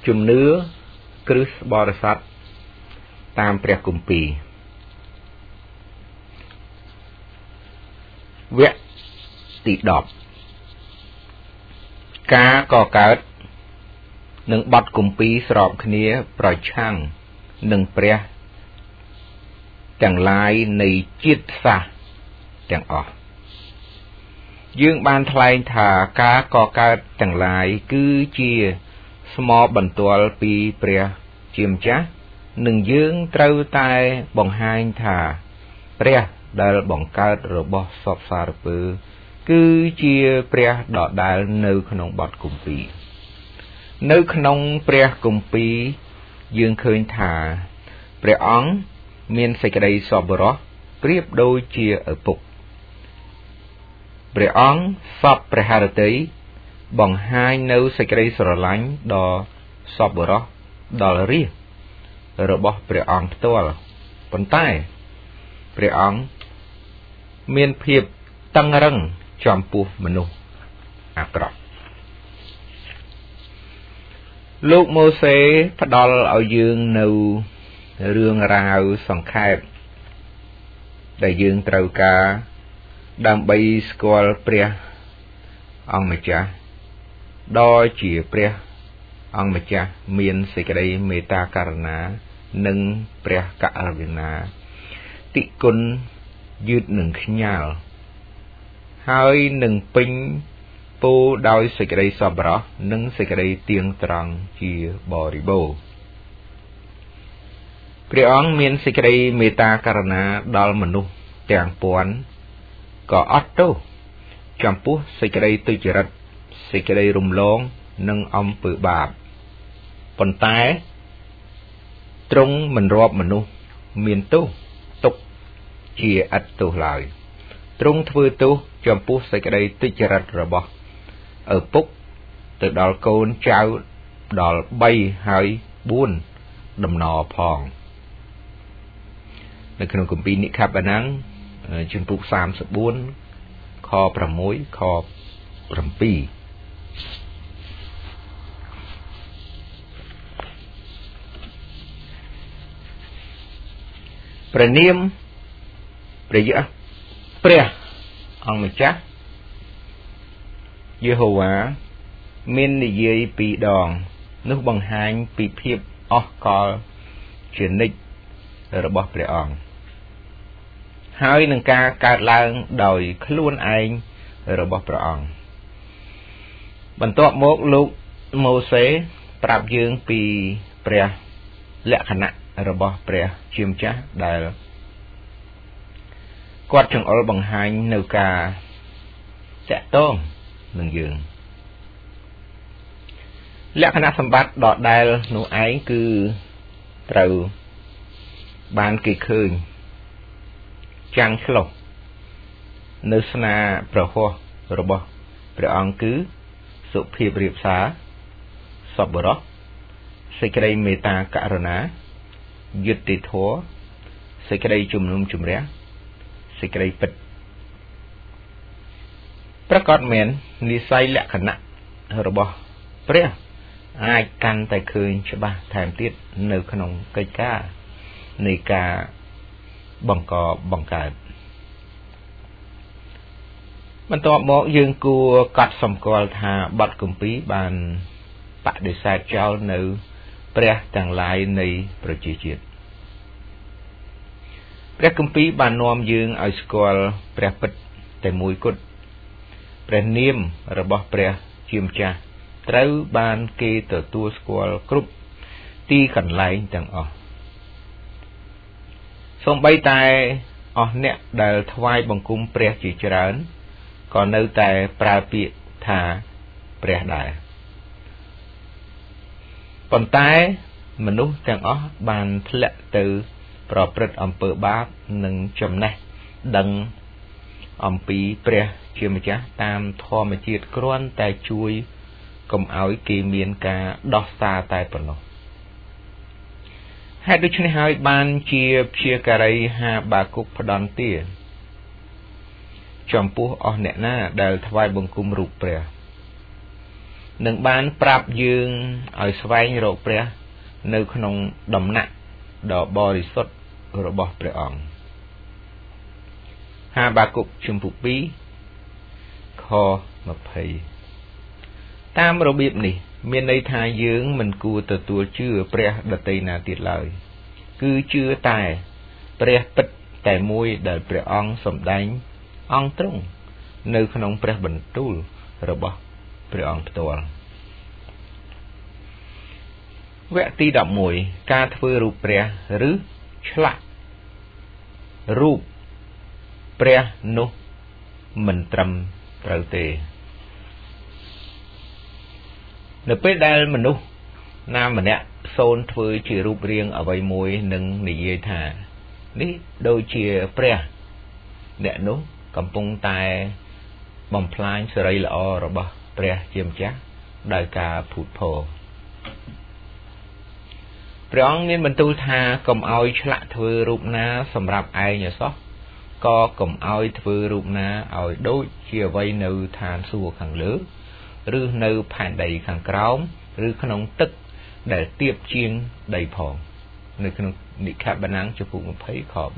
ជំនឿគ្រឹះបរិស័ទតាមព្រះគម្ពីរវគ្គទី10ការកកើតនិងបទគម្ពីរស្របគ្នាប្រឆាំងនឹងព្រះទាំងឡាយនៃជាតិសាសន៍ទាំងអស់យើងបានថ្លែងថាការកកើតទាំងឡាយគឺជាស្មោបន្ទាល់ពីព្រះជាម្ចាស់និងយើងត្រូវតែបង្ហាញថាព្រះដែលបង្កើតរបស់សពសារពើគឺជាព្រះដដែលនៅក្នុងបទគម្ពីរនៅក្នុងព្រះគម្ពីរយើងឃើញថាព្រះអង្គមានសេចក្តីសប្បុរសប្រៀបដូចជាឪពុកព្រះអង្គសពព្រះハរតីបង្ហាញនៅសេចក្តីស្រឡាញ់ដ៏សប្បុរសដល់រាជរបស់ព្រះអង្គផ្ទាល់ប៉ុន្តែព្រះអង្គមានភាពតឹងរ៉ឹងចំពោះមនុស្សអាក្រក់លោកម៉ូសេផ្ដល់ឲ្យយើងនៅរឿងរ៉ាវសង្ខេបដែលយើងត្រូវការដើម្បីស្គាល់ព្រះអង្គម្ចាស់ដ៏ជាព្រះអង្គម្ចាស់មានសេចក្តីមេត្តាករុណានិងព្រះករុណាតិគុណយឺតនឹងខ្ញាល់ហើយនឹងពេញពោដោយសេចក្តីសប្បុរសនិងសេចក្តីទៀងត្រង់ជាបរិបូរណ៍ព្រះអង្គមានសេចក្តីមេត្តាករុណាដល់មនុស្សទាំងពួនក៏អត់ទោសចំពោះសេចក្តីទុច្ចរិតសេចក្តីរំលងនិងអំពើបាបប៉ុន្តែទ្រង់មិនរាប់មនុស្សមានទោសទុកជាឥតទោសឡើយទ្រង់ធ្វើទោសចំពោះសេចក្តីទុច្ចរិតរបស់ឪពុកទៅដល់កូនចៅដល់3ហើយ4ដំណរផងនៅក្នុងគម្ពីរនិក្ខបណាំងជំពូក34ខ6ខ7ព្រះនាមព្រះអង្គម្ចាស់យេហូវ៉ាមាននិយាយពីរដងនោះបង្ហាញពីភាពអស់កល្បជានិច្ចរបស់ព្រះអង្គហើយនឹងការកើតឡើងដោយខ្លួនឯងរបស់ព្រះអង្គបន្ទាប់មកលោកម៉ូសេប្រាប់យើងពីព្រះលក្ខណៈរបស់ព្រះជាម្ចាស់ដែលគាត់ចង្អុលបង្ហាញនៅការតាក់ទងនឹងយើងលក្ខណៈសម្បត្តិដដែលនោះឯងគឺត្រូវបានគេឃើញចាំងឆ្លុះនៅស្នាប្រហោះរបស់ព្រះអង្គគឺសុភាពរាបសារសប្បុរសសេចក្តីមេត្តាករុណាយុត្តិធម៌សេចក្តីជំនុំជម្រះសេចក្តីពិតប្រកបមែននិស្ស័យលក្ខណៈរបស់ព្រះអាចកាន់តែឃើញច្បាស់ថែមទៀតនៅក្នុងកិច្ចការនៃការបង្កើតបន្ទាប់មកយើងគួរកត់សម្គាល់ថាបទគម្ពីរបានបដិសេធចោលនៅព្រះទាំងឡាយនៃប្រជាជាតិព្រះគម្ពីរបាននាំយើងឲ្យស្គាល់ព្រះពិតតែមួយគត់ព្រះនាមរបស់ព្រះជាម្ចាស់ត្រូវបានគេទទួលស្គាល់គ្រប់ទីកន្លែងទាំងអស់សូម្បីតែអស់អ្នកដែលថ្វាយបង្គំព្រះជាច្រើនក៏នៅតែប្រើពាក្យថាព្រះដែរប៉ុន្តែមនុស្សទាំងអស់បានធ្លាក់ទៅប្រព្រឹត្តអំពើបាបនិងចំណេះដឹងអំពីព្រះជាម្ចាស់តាមធម្មជាតិគ្រាន់តែជួយកុំឲ្យគេមានការដោះសារតែប៉ុណ្ណោះហេតុដូច្នេះហើយបានជាព្យាការីហាបាគុកផ្ដន្ទាចំពោះអស់អ្នកណាដែលថ្វាយបង្គំរូបព្រះនឹងបានប្រាប់យើងឲ្យស្វែងរកព្រះនៅក្នុងដំណាក់ដ៏បរិសុទ្ធរបស់ព្រះអង្គហាបាគុកជំពូក 2 ខ 20 តាមរបៀបនេះមានន័យថាយើងមិនគួរទទួលជឿព្រះដទៃណាទៀតឡើយគឺជឿតែព្រះពិតតែមួយដែលព្រះអង្គសម្ដែងអង្គទ្រង់នៅក្នុងព្រះបន្ទូលរបស់ព្រះអង្គផ្ទាល់វគ្គទី 11 ការធ្វើរូបព្រះឬឆ្លាក់រូបព្រះនោះមិនត្រឹមត្រូវទេនៅពេលដែលមនុស្សណាម្នាក់សូនធ្វើជារូបរាងអ្វីមួយនឹងនិយាយថានេះដូចជាព្រះអ្នកនោះកំពុងតែបំផ្លាញសេរីល្អរបស់ព្រះជាម្ចាស់ដោយការភូតភរព្រះអង្គមានបន្ទូលថាកុំឲ្យឆ្លាក់ធ្វើរូបណាសម្រាប់ឯងសោះក៏កុំឲ្យធ្វើរូបណាឲ្យដូចជាអ្វីនៅឋានសួគ៌ខាងលើឬនៅផែនដីខាងក្រោមឬក្នុងទឹកដែលទាបជាងដីផងនៅក្នុងនិខបណាំងចំពុក 20 ខ 4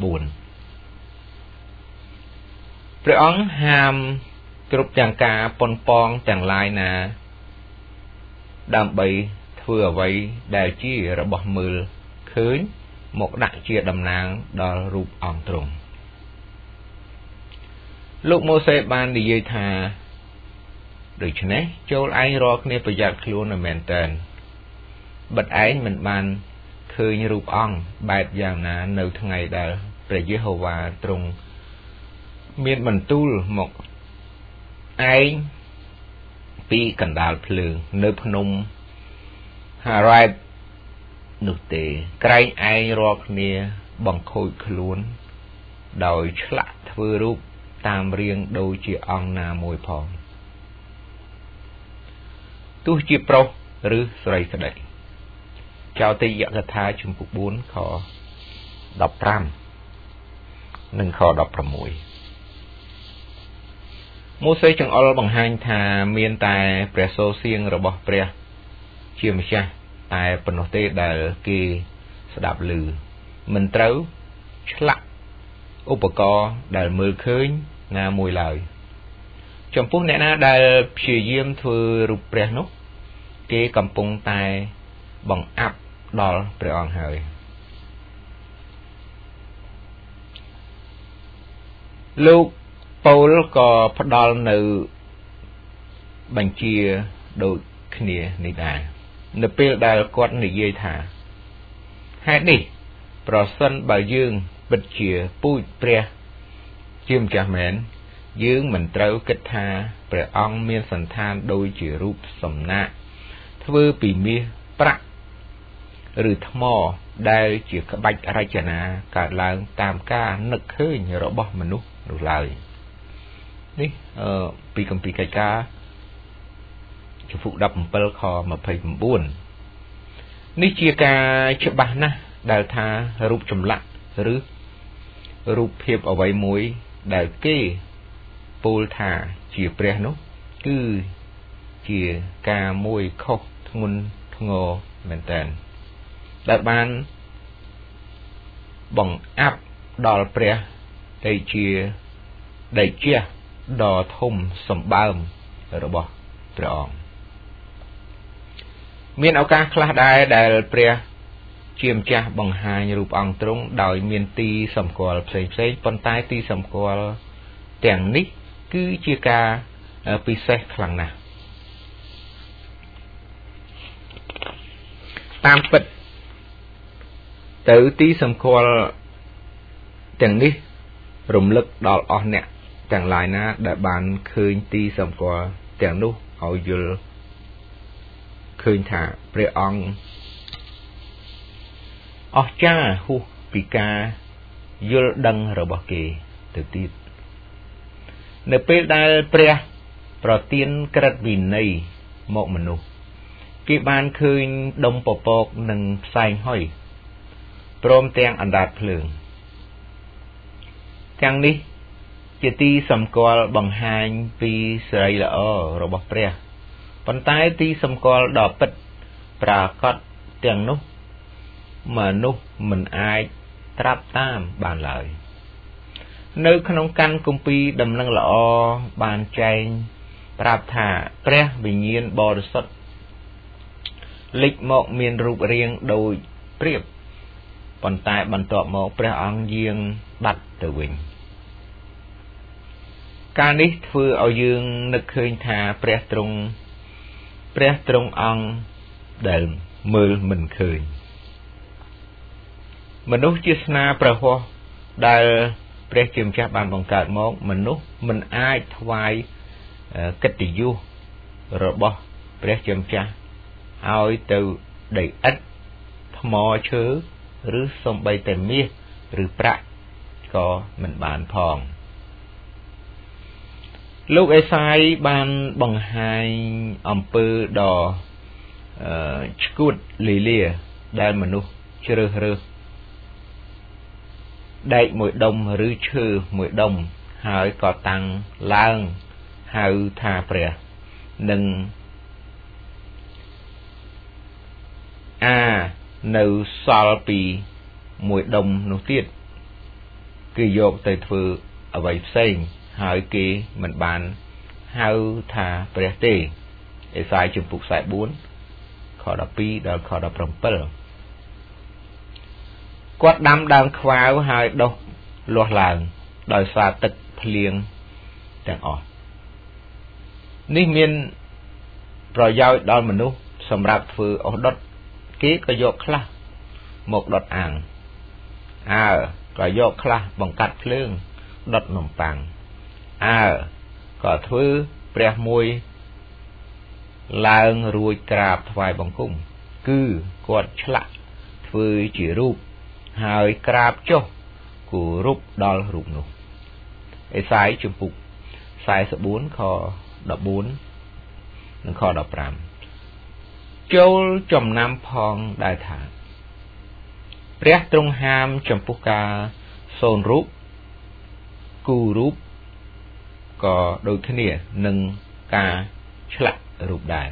ព្រះអង្គហាមគ្រប់ទាំងការប៉ុនប៉ងទាំងឡាយណាដើម្បីធ្វើអ្វីដែលជារបស់មើលឃើញមកដាក់ជាតំណាងដល់រូបអង្គទ្រង់លោកម៉ូសេបាននិយាយថាដូច្នេះចូលឯងរាល់គ្នាប្រយ័ត្នខ្លួនឲ្យមែនតើបិទឯងមិនបានឃើញរូបអង្គបែបយ៉ាងណានៅថ្ងៃដែលព្រះយេហូវ៉ាទ្រង់មានបន្ទូលមកឯងពីកណ្ដាលភ្លើងនៅភ្នំហារ៉ែបនោះទេក្រែងឯងរាល់គ្នាបង្ខូចខ្លួនដោយឆ្លាក់ធ្វើរូបតាមរាងដូចជាអង្គណាមួយផងទោះជាប្រុសឬស្រីក្តីចោទយកថាជំពូក 4 ខ 15 និងខ 16 ម៉ូសេចង្អុលបង្ហាញថាមានតែព្រះសូរសៀងរបស់ព្រះជាម្ចាស់តែប៉ុណ្ណោះទេដែលគេស្ដាប់ឮមិនត្រូវឆ្លាក់ឧបករណ៍ដែលមើលឃើញណាមួយឡើយចំពោះអ្នកណាដែលព្យាយាមធ្វើរូបព្រះនោះគេកំពុងតែបង្អាប់ដល់ព្រះអង្គហើយលោកប៉ូលក៏ផ្ដល់នៅបញ្ជាដូចគ្នានេះដែរនៅពេលដែលគាត់និយាយថាហេតុនេះប្រសិនបើយើងពិតជាពូជព្រះជាម្ចាស់មែនយើងមិនត្រូវគិតថាព្រះអង្គមានសន្តានដូចជារូបសំណាកធ្វើពីមាសប្រាក់ឬថ្មដែលជាក្បាច់រចនាកើតឡើងតាមការនឹកឃើញរបស់មនុស្សនោះឡើយនេះពីគម្ពីរកិច្ចការជំពូក 17 ខ 29 នេះជាការច្បាស់ណាស់ដែលថារូបចម្លាក់ឬរូបភាពអ្វីមួយដែលគេពោលថាជាព្រះនោះគឺជាការមួយខុសធ្ងន់ធ្ងរមែនតើដែលបានបង្អាប់ដល់ព្រះដេកជាដ៏ធំសម្បើមរបស់ព្រះអង្គមានឱកាសខ្លះដែរដែលព្រះជាម្ចាស់បង្ហាញរូបអង្គទ្រង់ដោយមានទីសម្គាល់ផ្សេងប៉ុន្តែទីសម្គាល់ទាំងនេះគឺជាការពិសេសខ្លាំងណាស់តាមពិតទៅទីសម្គាល់ទាំងនេះរំលឹកដល់អស់អ្នកទាំងឡាយណាដែលបានឃើញទីសម្គាល់ទាំងនោះឲ្យយល់ឃើញថាព្រះអង្គអស្ចារ្យហួសពីការយល់ដឹងរបស់គេទៅទៀតនៅពេលដែលព្រះប្រទានក្រឹតវិន័យមកមនុស្សគេបានឃើញដុំពពកនិងផ្សែងហុយព្រមទាំងអណ្ដាតភ្លើងទាំងនេះជាទីសម្គាល់បង្ហាញពីសេរីល្អរបស់ព្រះប៉ុន្តែទីសម្គាល់ដ៏ពិតប្រាកដទាំងនោះមនុស្សមិនអាចត្រាប់តាមបានឡើយនៅក្នុងកាន់គម្ពីរដំណឹងល្អបានចែងប្រាប់ថាព្រះវិញ្ញាណបរិសុទ្ធលេចមកមានរូបរាងដូចព្រាបប៉ុន្តែបន្ទាប់មកព្រះអង្គយាងបាត់ទៅវិញការនេះធ្វើឲ្យយើងនឹកឃើញថាព្រះទ្រង់អង្គដែលមើលមិនឃើញមនុស្សជាស្នាព្រះហស្ថដែលព្រះជាម្ចាស់បានបង្កើតមកមនុស្សមិនអាចថ្វាយកិត្តិយសរបស់ព្រះជាម្ចាស់ឲ្យទៅដីឥដ្ឋថ្មឈើឬសូម្បីតែមាសឬប្រាក់ក៏មិនបានផងលោកអេសាយបានបង្ហាញអំពើដ៏ឆ្កួតលីលាដែលមនុស្សជ្រើសរើសដែកមួយដុំឬឈើមួយដុំហើយក៏តាំងឡើងហៅថាព្រះនិងនៅសល់ពីមួយដុំនោះទៀតគឺយកទៅធ្វើអ្វីផ្សេងហើយគេមិនបានហៅថាព្រះទេអេសាយជំពូក44ខ12ដល់ខ17គាត់ដាំដើមខ្វាវហើយដុះលាស់ឡើងដោយសារទឹកភ្លៀងទាំងអស់នេះមានប្រយោជន៍ដល់មនុស្សសម្រាប់ធ្វើអុសដុតគេក៏យកខ្លះមកដុតអាំងក៏យកខ្លះបង្កាត់ភ្លើងដុតនំប៉័ងក៏ធ្វើព្រះមួយឡើងរួចក្រាបថ្វាយបង្គំគឺគាត់ឆ្លាក់ធ្វើជារូបហើយក្រាបចុះគោរពដល់រូបនោះអេសាយជំពូក44ខ14និងខ15ចូលចំណាំផងដែរថាព្រះទ្រង់ហាមចំពោះការសូនរូបគូរូបក៏ដូចគ្នានឹងការឆ្លាក់រូបដែរ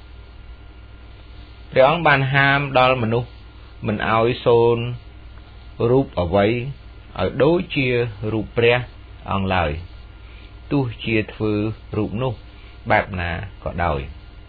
ព្រះអង្គបានហាមដល់មនុស្សមិនឲ្យសូនរូបអ្វីឲ្យដូចជារូបព្រះអង្គឡើយទោះជាធ្វើរូបនោះបែបណាក៏ដោយ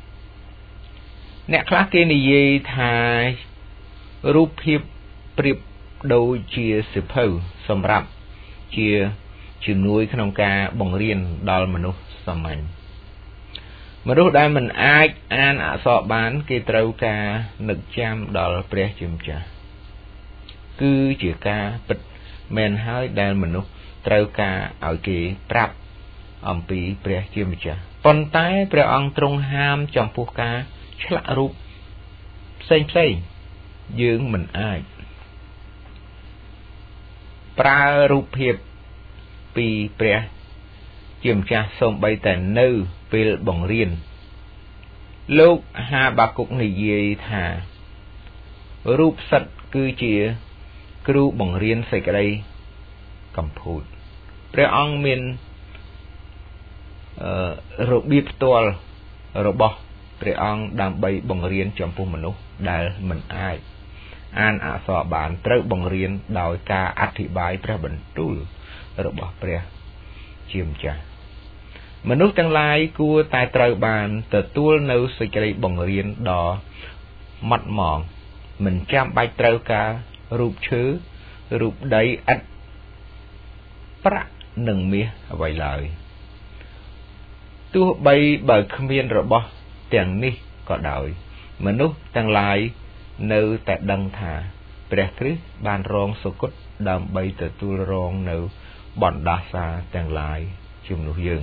អ្នកខ្លះគេនិយាយថារូបភាពប្រៀបដូចជាសិភៅសម្រាប់ជាជំនួយក្នុងការបង្រៀនដល់មនុស្សសាមញ្ញមនុស្សដែលមិនអាចអានអក្សរបានគេត្រូវការនឹកចាំដល់ព្រះជាម្ចាស់គឺជាការពិតមែនហើយដែលមនុស្សត្រូវការឲ្យគេប្រាប់អំពីព្រះជាម្ចាស់ប៉ុន្តែព្រះអង្គទ្រង់ហាមចំពោះការឆ្លាក់រូបផ្សេងយើងមិនអាចប្រើរូបភាពពីព្រះជាម្ចាស់សូម្បីតែនៅពេលបង្រៀនលោកហាបាគុកនិយាយថារូបសិទ្ធគឺជាគ្រូបង្រៀនសេចក្តីកំពូលព្រះអង្គមានរបៀបផ្ទាល់របស់ព្រះអង្គដើម្បីបង្រៀនចំពោះមនុស្សដែលមិនអាចអានអក្សរបានត្រូវបង្រៀនដោយការអធិប្បាយព្រះបន្ទូលរបស់ព្រះជាម្ចាស់មនុស្សទាំងឡាយគួរតែត្រូវបានទទួលនៅសេចក្តីបង្រៀនដ៏ម៉ត់ម៉ងមិនចាំបាច់ត្រូវការរូបឈើរូបដីឥដ្ឋប្រាក់និងមាសអ្វីឡើយទោះបីបើគ្មានរបស់ទាំងនេះក៏ដោយមនុស្សទាំងឡាយនៅតែដឹងថាព្រះគ្រីស្ទបានរងសុគតដើម្បីទទួលរងនៅបណ្ដាសាទាំងឡាយជំនួសយើង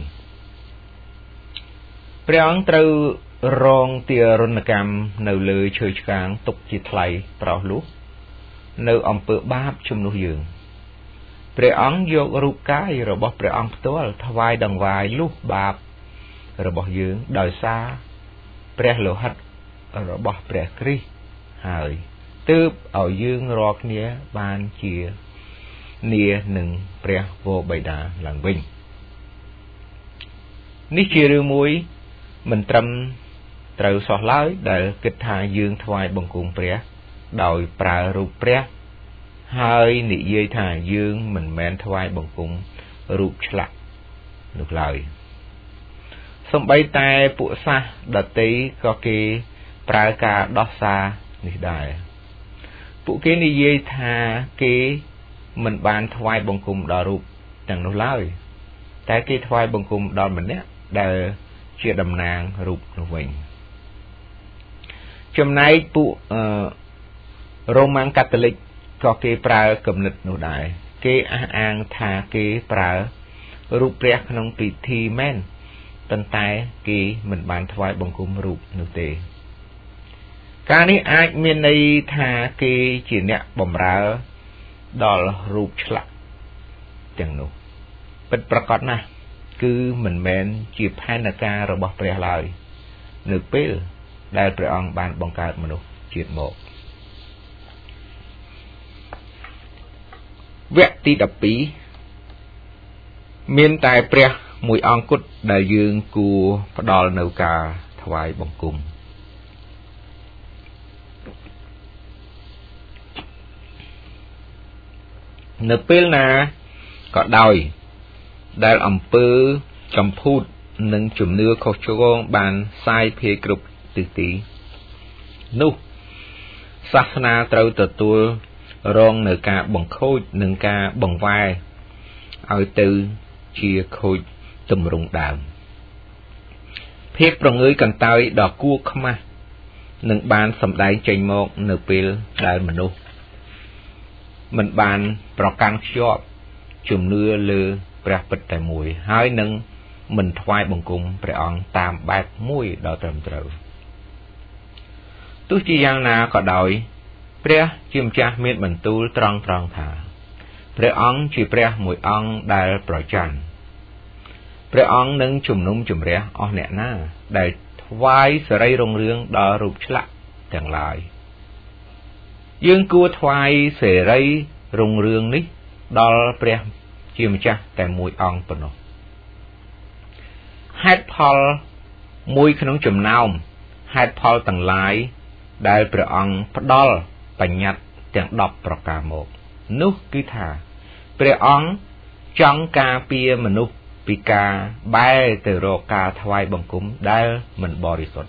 ព្រះអង្គត្រូវរងទារុណកម្មនៅលើឈើឆ្កាងទុកជាថ្លៃប្រោសលុះនៅអំពើបាបជំនួសយើងព្រះអង្គយករូបកាយរបស់ព្រះអង្គផ្ទាល់ថ្វាយដង្វាយលុះបាបរបស់យើងដោយសារព្រះលោហិតរបស់ព្រះគ្រីស្ទហើយទើបឲ្យយើងរាល់គ្នាបានជានានឹងព្រះវរបិតាឡើងវិញនេះជារឿងមួយមិនត្រឹមត្រូវសោះឡើយដែលគិតថាយើងថ្វាយបង្គំព្រះដោយប្រើរូបព្រះហើយនិយាយថាយើងមិនមែនថ្វាយបង្គំរូបឆ្លាក់នោះឡើយសូម្បីតែពួកសាសដតីក៏គេប្រើការដោះសារនេះដែរពួកគេនិយាយថាគេមិនបានថ្វាយបង្គំដល់រូបទាំងនោះឡើយតែគេថ្វាយបង្គំដល់ម្នាក់ដែលជាតំណាងរូបនោះវិញចំណែកពួករ៉ូម៉ាំងកាតូលិកក៏គេប្រើគំនិតនោះដែរគេអះអាងថាគេប្រើរូបព្រះក្នុងពិធីមែនប៉ុន្តែគេមិនបានថ្វាយបង្គំរូបនោះទេការនេះអាចមានន័យថាគេជាអ្នកបម្រើដល់រូបឆ្លាក់ទាំងនោះពិតប្រាកដណាស់គឺមិនមែនជាផែនការរបស់ព្រះឡើយនៅពេលដែលព្រះអង្គបានបង្កើតមនុស្សជាតិមកវគ្គទី12មានតែព្រះមួយអង្គគត់ដែលយើងគួរផ្ដល់នៅការថ្វាយបង្គំនៅពេលណាក៏ដោយដែលអំពើចម្ភូតនិងជំនឿខុសឆ្គងបានសាយភាយគ្រប់ទិសទីនោះសាសនាត្រូវទទួលរងនៅការបង្ខូចនិងការបង្វែរឲ្យទៅជាខូចទម្រង់ដើមភាពប្រងើយកន្តើយដ៏គួរខ្មាស់នឹងបានសម្ដែងចេញមកនៅពេលដែលមនុស្សមិនបានប្រកាន់ខ្ជាប់ជំនឿលើព្រះពិតតែមួយហើយនឹងមិនថ្វាយបង្គំព្រះអង្គតាមបែបមួយដ៏ត្រឹមត្រូវទោះជាយ៉ាងណាក៏ដោយព្រះជាម្ចាស់មានបន្ទូលត្រង់ថាព្រះអង្គជាព្រះមួយអង្គដែលប្រច័ណ្ឌព្រះអង្គនឹងជំនុំជម្រះអស់អ្នកណាដែលថ្វាយសេរីរុងរឿងដល់រូបឆ្លាក់ទាំងឡាយយើងគួរថ្វាយសេរីរុងរឿងនេះដល់ព្រះជាម្ចាស់តែមួយអង្គប៉ុណ្ណោះហេតុផលមួយក្នុងចំណោមហេតុផលទាំងឡាយដែលព្រះអង្គផ្ដល់បញ្ញត្តិទាំង10ប្រការមកនោះគឺថាព្រះអង្គចង់ការពារមនុស្សពីការបែរទៅរកការថ្វាយបង្គំដែលមិនបរិសុទ្ធ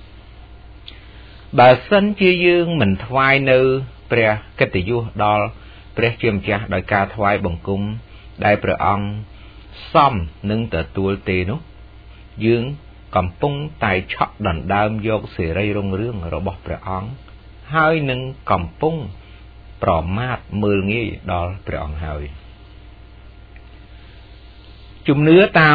បើសិនជាយើងមិនថ្វាយនៅព្រះកិត្តិយសដល់ព្រះជាម្ចាស់ដោយការថ្វាយបង្គំដែលព្រះអង្គសមនឹងទទួលទេនោះយើងកំពុងតែឆក់ដណ្ដើមយកសេរីរុងរឿងរបស់ព្រះអង្គហើយនឹងកំពុងប្រមាថមើលងាយដល់ព្រះអង្គហើយជំនឿតាម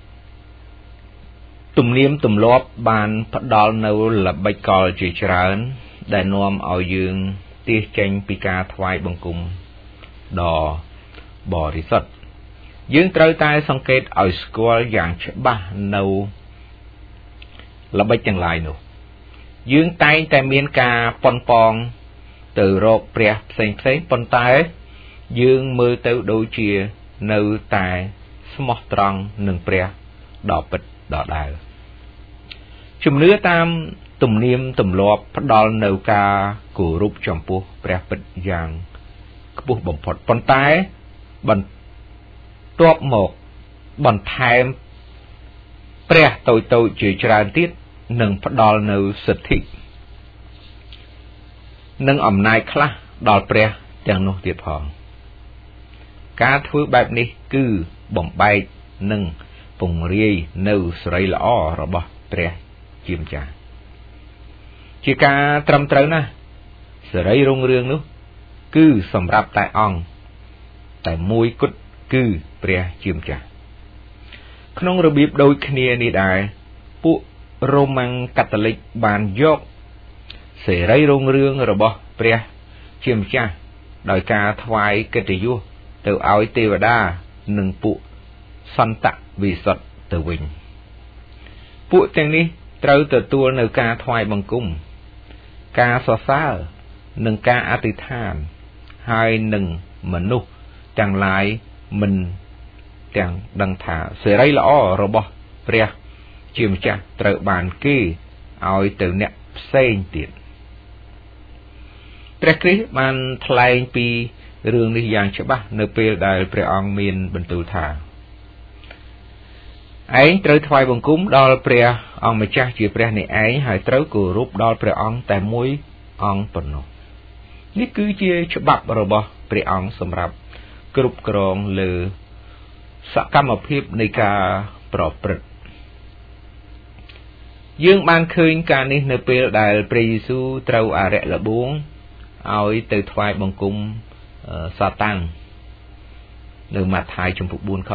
ទំនៀមទម្លាប់បានផ្ដល់នៅល្បិចកលជាច្រើនដែលនាំឲ្យយើងទាសចេញពីការថ្វាយបង្គំដ៏បរិសុទ្ធយើងត្រូវតែសង្កេតឲ្យស្គាល់យ៉ាងច្បាស់នៅល្បិចទាំងឡាយនោះយើងតែងតែមានការប៉ុនប៉ងទៅរកព្រះផ្សេងប៉ុន្តែយើងមើលទៅដូចជានៅតែស្មោះត្រង់នឹងព្រះដ៏ពិតដដែលជំនឿតាមទំនៀមទម្លាប់ផ្ដល់នៅការគោរពចំពោះព្រះពិតយ៉ាងខ្ពស់បំផុតប៉ុន្តែបន្ទាប់មកបន្ថែមព្រះតូចជាច្រើនទៀតនឹងផ្ដល់នៅសិទ្ធិនិងអំណាចខ្លះដល់ព្រះទាំងនោះទៀតផងការធ្វើបែបនេះគឺបំបែកនិងពង្រាយនៅសេរីល្អរបស់ព្រះជាម្ចាស់ជាការត្រឹមត្រូវណាស់សេរីរុងរឿងនោះគឺសម្រាប់តែអង្គតែមួយគត់គឺព្រះជាម្ចាស់ក្នុងរបៀបដូចគ្នានេះដែរពួករ៉ូម៉ាំងកាតូលិកបានយកសេរីរុងរឿងរបស់ព្រះជាម្ចាស់ដោយការថ្វាយកិត្តិយសទៅឲ្យទេវតានិងពួកសន្តវិសុទ្ធទៅវិញពួកទាំងនេះត្រូវទទួលនៅការថ្វាយបង្គំការសរសើរនិងការអធិដ្ឋានហើយនឹងមនុស្សទាំងឡាយមិនទាំងដឹងថាសេរីល្អរបស់ព្រះជាម្ចាស់ត្រូវបានគេឲ្យទៅអ្នកផ្សេងទៀតព្រះគ្រីស្ទបានថ្លែងពីរឿងនេះយ៉ាងច្បាស់នៅពេលដែលព្រះអង្គមានបន្ទូលថាឯងត្រូវថ្វាយបង្គំដល់ព្រះអង្គម្ចាស់ជាព្រះនៃឯងហើយត្រូវគោរពដល់ព្រះអង្គតែមួយអង្គប៉ុណ្ណោះនេះគឺជាច្បាប់របស់ព្រះអង្គសម្រាប់គ្រប់គ្រងលើសកម្មភាពនៃការប្រព្រឹត្តយើងបានឃើញការនេះនៅពេលដែលព្រះយេស៊ូវត្រូវអារក្សល្បួងឲ្យទៅថ្វាយបង្គំសាតាំងនៅម៉ាថាយចំពុក 4 ខ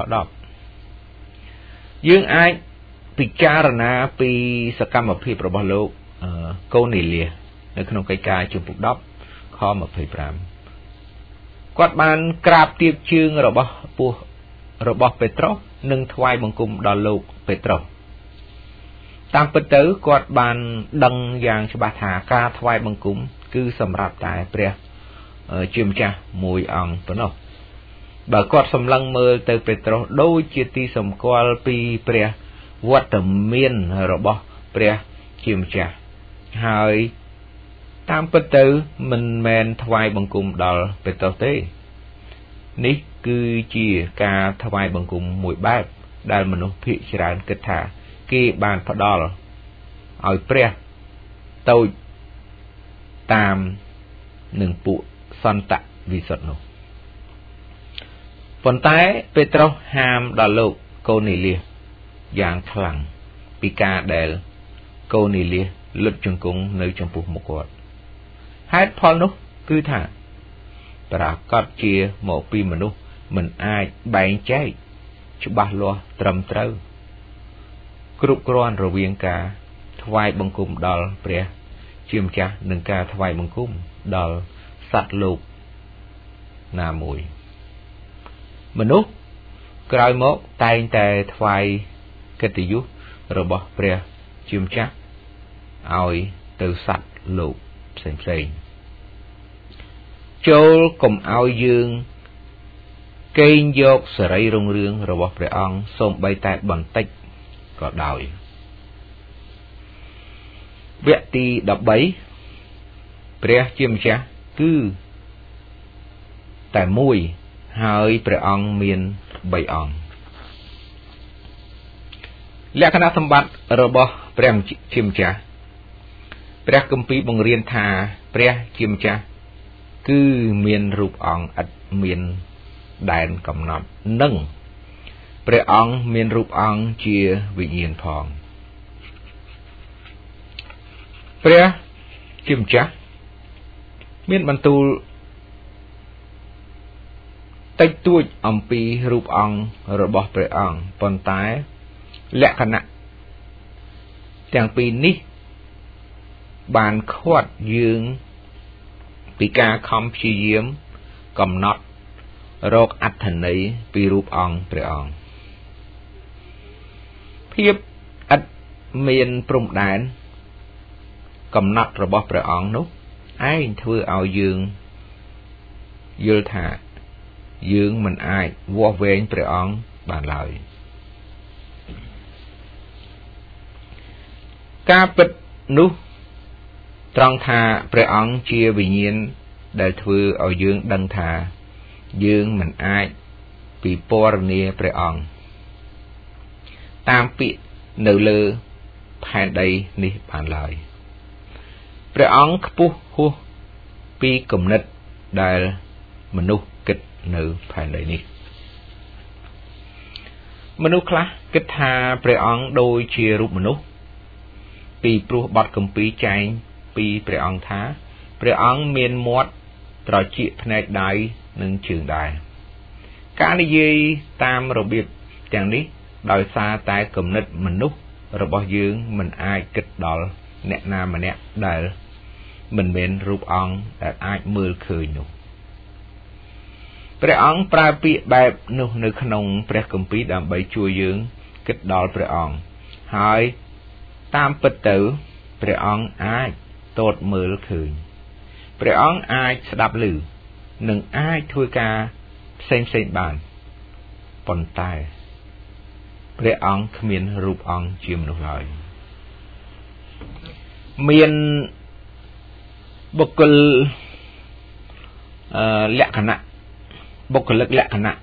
10យើងអាចពិចារណាពីសកម្មភាពរបស់លោកកូនេលៀសនៅក្នុងកិច្ចការចំពុក 10 ខ 25គាត់បានក្រាបទាបជើងរបស់ពេត្រុសនិងថ្វាយបង្គំដល់លោកពេត្រុសតាមពិតទៅគាត់បានដឹងយ៉ាងច្បាស់ថាការថ្វាយបង្គំគឺសម្រាប់តែព្រះជាម្ចាស់មួយអង្គប៉ុណ្ណោះបើគាត់សម្លឹងមើលទៅពេត្រុសដូចជាទីសម្គាល់ពីព្រះវត្តមានរបស់ព្រះជាម្ចាស់ហើយតាមពិតទៅមិនមែនថ្វាយបង្គំដល់ពេត្រុសទេនេះគឺជាការថ្វាយបង្គំមួយបែបដែលមនុស្សភាគច្រើនគិតថាគេបានផ្ដល់ឲ្យព្រះតូចតាមនឹងពួកសន្តវិសុទ្ធនោះប៉ុន្តែពេត្រុសហាមដល់លោកកូនេលៀសយ៉ាងខ្លាំងពីការដែលកូនេលៀសលុតជង្គង់នៅចំពោះមុខគាត់ហេតុផលនោះគឺថាប្រកាសជាមកពីមនុស្សមិនអាចបែងចែកច្បាស់លាស់ត្រឹមត្រូវគ្រប់គ្រាន់រវាងការថ្វាយបង្គំដល់ព្រះជាម្ចាស់និងការថ្វាយបង្គំដល់សត្វលោកណាមួយមនុស្សក្រោយមកតែងតែថ្វាយកិត្តិយសរបស់ព្រះជាម្ចាស់ឲ្យទៅសត្វលោកផ្សេងចូលកុំឲ្យយើងកេងយកសេរីរុងរឿងរបស់ព្រះអង្គសូម្បីតែបន្តិចក៏ដោយវគ្គទី 13ព្រះជាម្ចាស់គឺតែមួយហើយព្រះអង្គមាន3អង្គលក្ខណៈសម្បត្តិរបស់ព្រះជាម្ចាស់ព្រះគម្ពីរបង្រៀនថាព្រះជាម្ចាស់គឺមានរូបអង្គឥតមានដែនកំណត់និងព្រះអង្គមានរូបអង្គជាវិញ្ញាណផងព្រះជាម្ចាស់មានបន្ទូលតិចតួចអំពីរូបអង្គរបស់ព្រះអង្គប៉ុន្តែលក្ខណៈទាំងពីរនេះបានឃាត់យើងពីការខំព្យាយាមកំណត់រកអត្ថន័យពីរូបអង្គព្រះអង្គភាពឥតមានព្រំដែនកំណត់របស់ព្រះអង្គនោះឯងធ្វើឲ្យយើងយល់ថាយើងមិនអាចវាស់វែងព្រះអង្គបានឡើយការពិតនោះត្រង់ថាព្រះអង្គជាវិញ្ញាណដែលធ្វើឲ្យយើងដឹងថាយើងមិនអាចពិពណ៌នាព្រះអង្គតាមពាក្យនៅលើផែនដីនេះបានឡើយព្រះអង្គខ្ពស់ហួសពីគំនិតដែលមនុស្សគិតនៅផែនដីនេះមនុស្សខ្លះគិតថាព្រះអង្គដូចជារូបមនុស្សពីព្រោះបទគម្ពីរចែងពីព្រះអង្គថាព្រះអង្គមានមាត់ត្រចៀកភ្នែកដៃនិងជើងដែរការនិយាយតាមរបៀបទាំងនេះដោយសារតែគំនិតមនុស្សរបស់យើងមិនអាចគិតដល់អ្នកណាម្នាក់ដែលមិនមែនរូបអង្គដែលអាចមើលឃើញនោះព្រះអង្គប្រើពាក្យបែបនោះនៅក្នុងព្រះគម្ពីរដើម្បីជួយយើងគិតដល់ព្រះអង្គហើយតាមពិតទៅព្រះអង្គអាចទតមើលឃើញព្រះអង្គអាចស្ដាប់ឮនិងអាចធ្វើការផ្សេងបានប៉ុន្តែព្រះអង្គគ្មានរូបអង្គជាមនុស្សឡើយមានបុគ្គលលក្ខណៈបុគ្គលិកលក្ខណៈ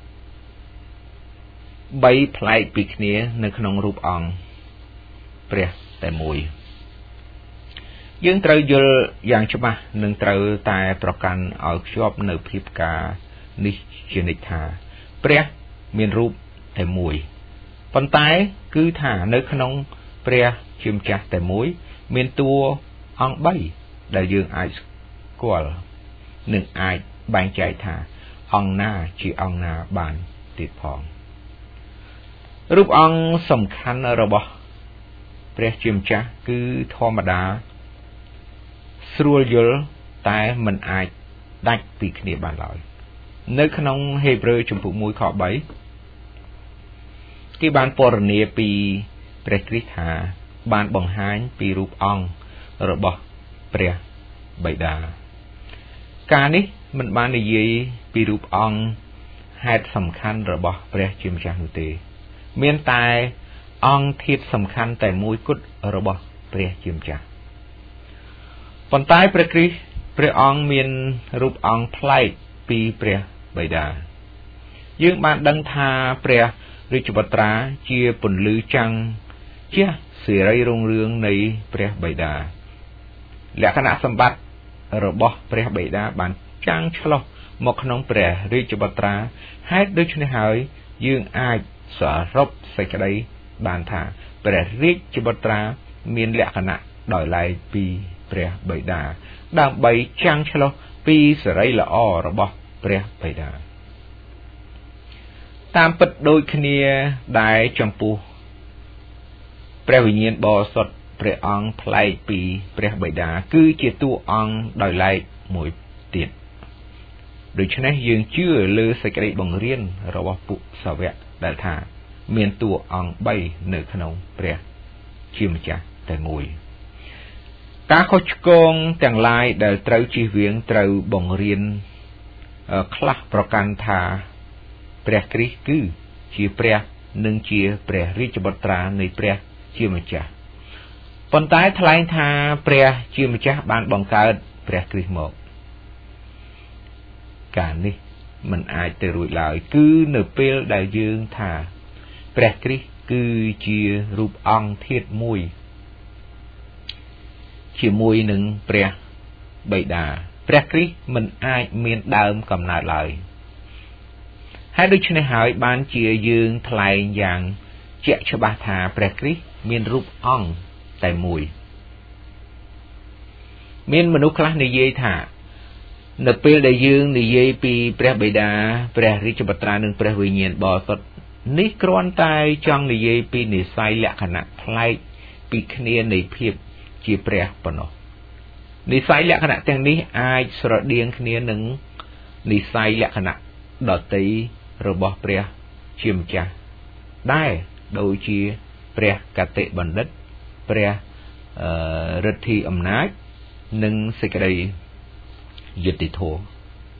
3ប្លែកពីគ្នានៅក្នុងរូបអង្គព្រះតែមួយយើងត្រូវយល់យ៉ាងច្បាស់និងត្រូវតែប្រកាន់ឲ្យខ្ជាប់នៅភាពការនេះជានិច្ចថាព្រះមានរូបតែមួយប៉ុន្តែគឺថានៅក្នុងព្រះជាម្ចាស់តែមួយមានតួអង្គ3ដែលយើងអាចស្គាល់និងអាចបែងចែកថាអង្គណាជាអង្គណាបានទៀតផងរូបអង្គសំខាន់របស់ព្រះជាម្ចាស់គឺធម្មតាស្រួលយល់តែមិនអាចដាច់ពីគ្នាបានឡើយនៅក្នុងហេព្រើរជំពូក1ខ3គេបានពណ៌នាពីព្រះគ្រីស្ទថាបានបង្ហាញពីរូបអង្គរបស់ព្រះបិតាការនេះមិនបាននិយាយពីរូបអង្គហេតុសំខាន់របស់ព្រះជាម្ចាស់នោះទេមានតែអង្គធាតុសំខាន់តែមួយគត់របស់ព្រះជាម្ចាស់ប៉ុន្តែព្រះគ្រីស្ទព្រះអង្គមានរូបអង្គប្លែកពីព្រះបិតាយើងបានដឹងថាព្រះរាជបុត្រាជាពន្លឺចាំងជាសេរីរុងរឿងនៃព្រះបិតាលក្ខណៈសម្បត្តិរបស់ព្រះបិតាបានចាំងឆ្លុះមកក្នុងព្រះរាជបុត្រាហេតុដូច្នេះហើយយើងអាចសរុបសេចក្តីបានថាព្រះរាជបុត្រាមានលក្ខណៈដោយឡែកពីព្រះបិតាដើម្បីចាំងឆ្លុះពីសេរីល្អរបស់ព្រះបិតាតាមពិតដូចគ្នាដែរចំពោះព្រះវិញ្ញាណបរិសុទ្ធព្រះអង្គប្លែកពីព្រះបិតាគឺជាតួអង្គដោយឡែកមួយទៀតដូច្នេះយើងជឿលើសេចក្តីបង្រៀនរបស់ពួកសាវកដែលថាមានតួអង្គ3នៅក្នុងព្រះជាម្ចាស់តែមួយការខុសឆ្គងទាំងឡាយដែលត្រូវជៀសវាងត្រូវបង្រៀនខ្លះប្រកាន់ថាព្រះគ្រីស្ទគឺជាព្រះនិងជាព្រះរាជបុត្រានៃព្រះជាម្ចាស់ប៉ុន្តែថ្លែងថាព្រះជាម្ចាស់បានបង្កើតព្រះគ្រីស្ទមកការនេះមិនអាចទៅរួចឡើយគឺនៅពេលដែលយើងថាព្រះគ្រីស្ទគឺជារូបអង្គធាតុមួយជាមួយនឹងព្រះបិតាព្រះគ្រីស្ទមិនអាចមានដើមកំណើតឡើយហើយដូច្នេះហើយបានជាយើងថ្លែងយ៉ាងជាក់ច្បាស់ថាព្រះគ្រីស្ទមានរូបអង្គតែមួយមានមនុស្សខ្លះនិយាយថានៅពេលដែលយើងនិយាយពីព្រះបិតាព្រះរាជបុត្រានិងព្រះវិញ្ញាណបរិសុទ្ធនេះគ្រាន់តែចង់និយាយពីនិស្ស័យលក្ខណៈប្លែកពីគ្នានៃភាពជាព្រះប៉ុណ្ណោះនិស្ស័យលក្ខណៈទាំងនេះអាចស្រដៀងគ្នានឹងនិស្ស័យលក្ខណៈដតីរបស់ព្រះជាម្ចាស់ដែរដូចជាព្រះកតិបណ្ឌិតព្រះឫទ្ធិអំណាចនិងសេចក្តីយុត្តិធម៌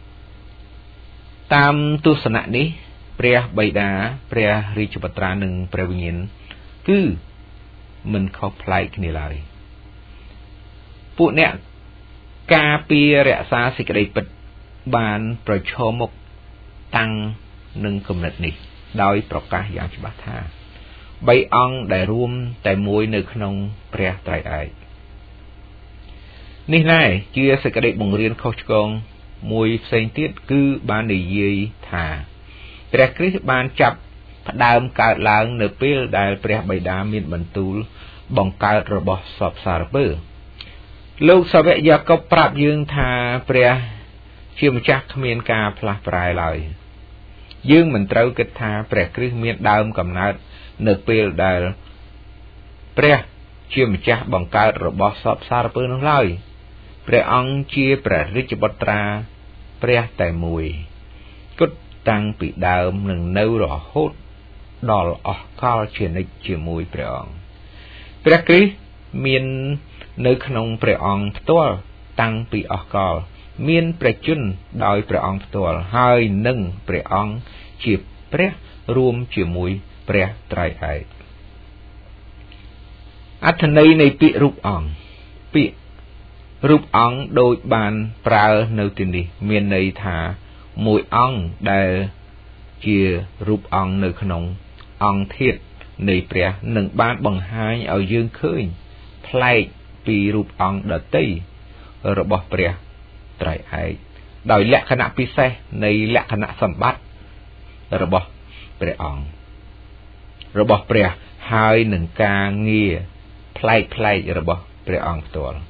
តាមទស្សនៈនេះព្រះបិតាព្រះរាជបុត្រានិងព្រះវិញ្ញាណគឺមិនខុសប្លែកគ្នាឡើយពួកអ្នកការពាររក្សាសេចក្តីពិតបានប្រឈមមុខតាំងនឹងគំនិតនេះដោយប្រកាសយ៉ាងច្បាស់ថា3អង្គដែលរួមតែមួយនៅក្នុងព្រះត្រៃឯកនេះណែជាសេចក្តីបង្រៀនខុសឆ្គងមួយផ្សេងទៀតគឺបាននិយាយថាព្រះគ្រីស្ទបានចាប់ផ្ដើមកើតឡើងនៅពេលដែលព្រះបិតាមានបន្ទូលបង្កើតរបស់សពសារពើលោកសាវកយ៉ាកុបប្រាប់យើងថាព្រះជាម្ចាស់គ្មានការផ្លាស់ប្រែឡើយយើងមិនត្រូវគិតថាព្រះគ្រីស្ទមានដើមកំណើតនៅពេលដែលព្រះជាម្ចាស់បង្កើតរបស់សពសារពើនោះឡើយព្រះអង្គជាព្រះរាជបុត្រាព្រះតែមួយគត់តាំងពីដើមនឹងនៅរហូតដល់អស់កលជានិច្ចជាមួយព្រះអង្គព្រះគ្រីស្ទមាននៅក្នុងព្រះអង្គផ្ទាល់តាំងពីអស់កលមានព្រះជន្មដោយព្រះអង្គផ្ទាល់ហើយនឹងព្រះអង្គជាព្រះរួមជាមួយព្រះត្រៃឯកអត្ថន័យនៃពាក្យរូបអង្គពាក្យរូបអង្គដូចបានប្រើនៅទីនេះមានន័យថាមួយអង្គដែលជារូបអង្គនៅក្នុងអង្គធាតុនៃព្រះនឹងបានបង្ហាញឲ្យយើងឃើញប្លែកពីរូបអង្គដទៃរបស់ព្រះត្រៃឯកដោយលក្ខណៈពិសេសនៃលក្ខណៈសម្បត្តិរបស់ព្រះអង្គរបស់ព្រះហើយនឹងការងារប្លែករបស់ព្រះអង្គផ្ទាល់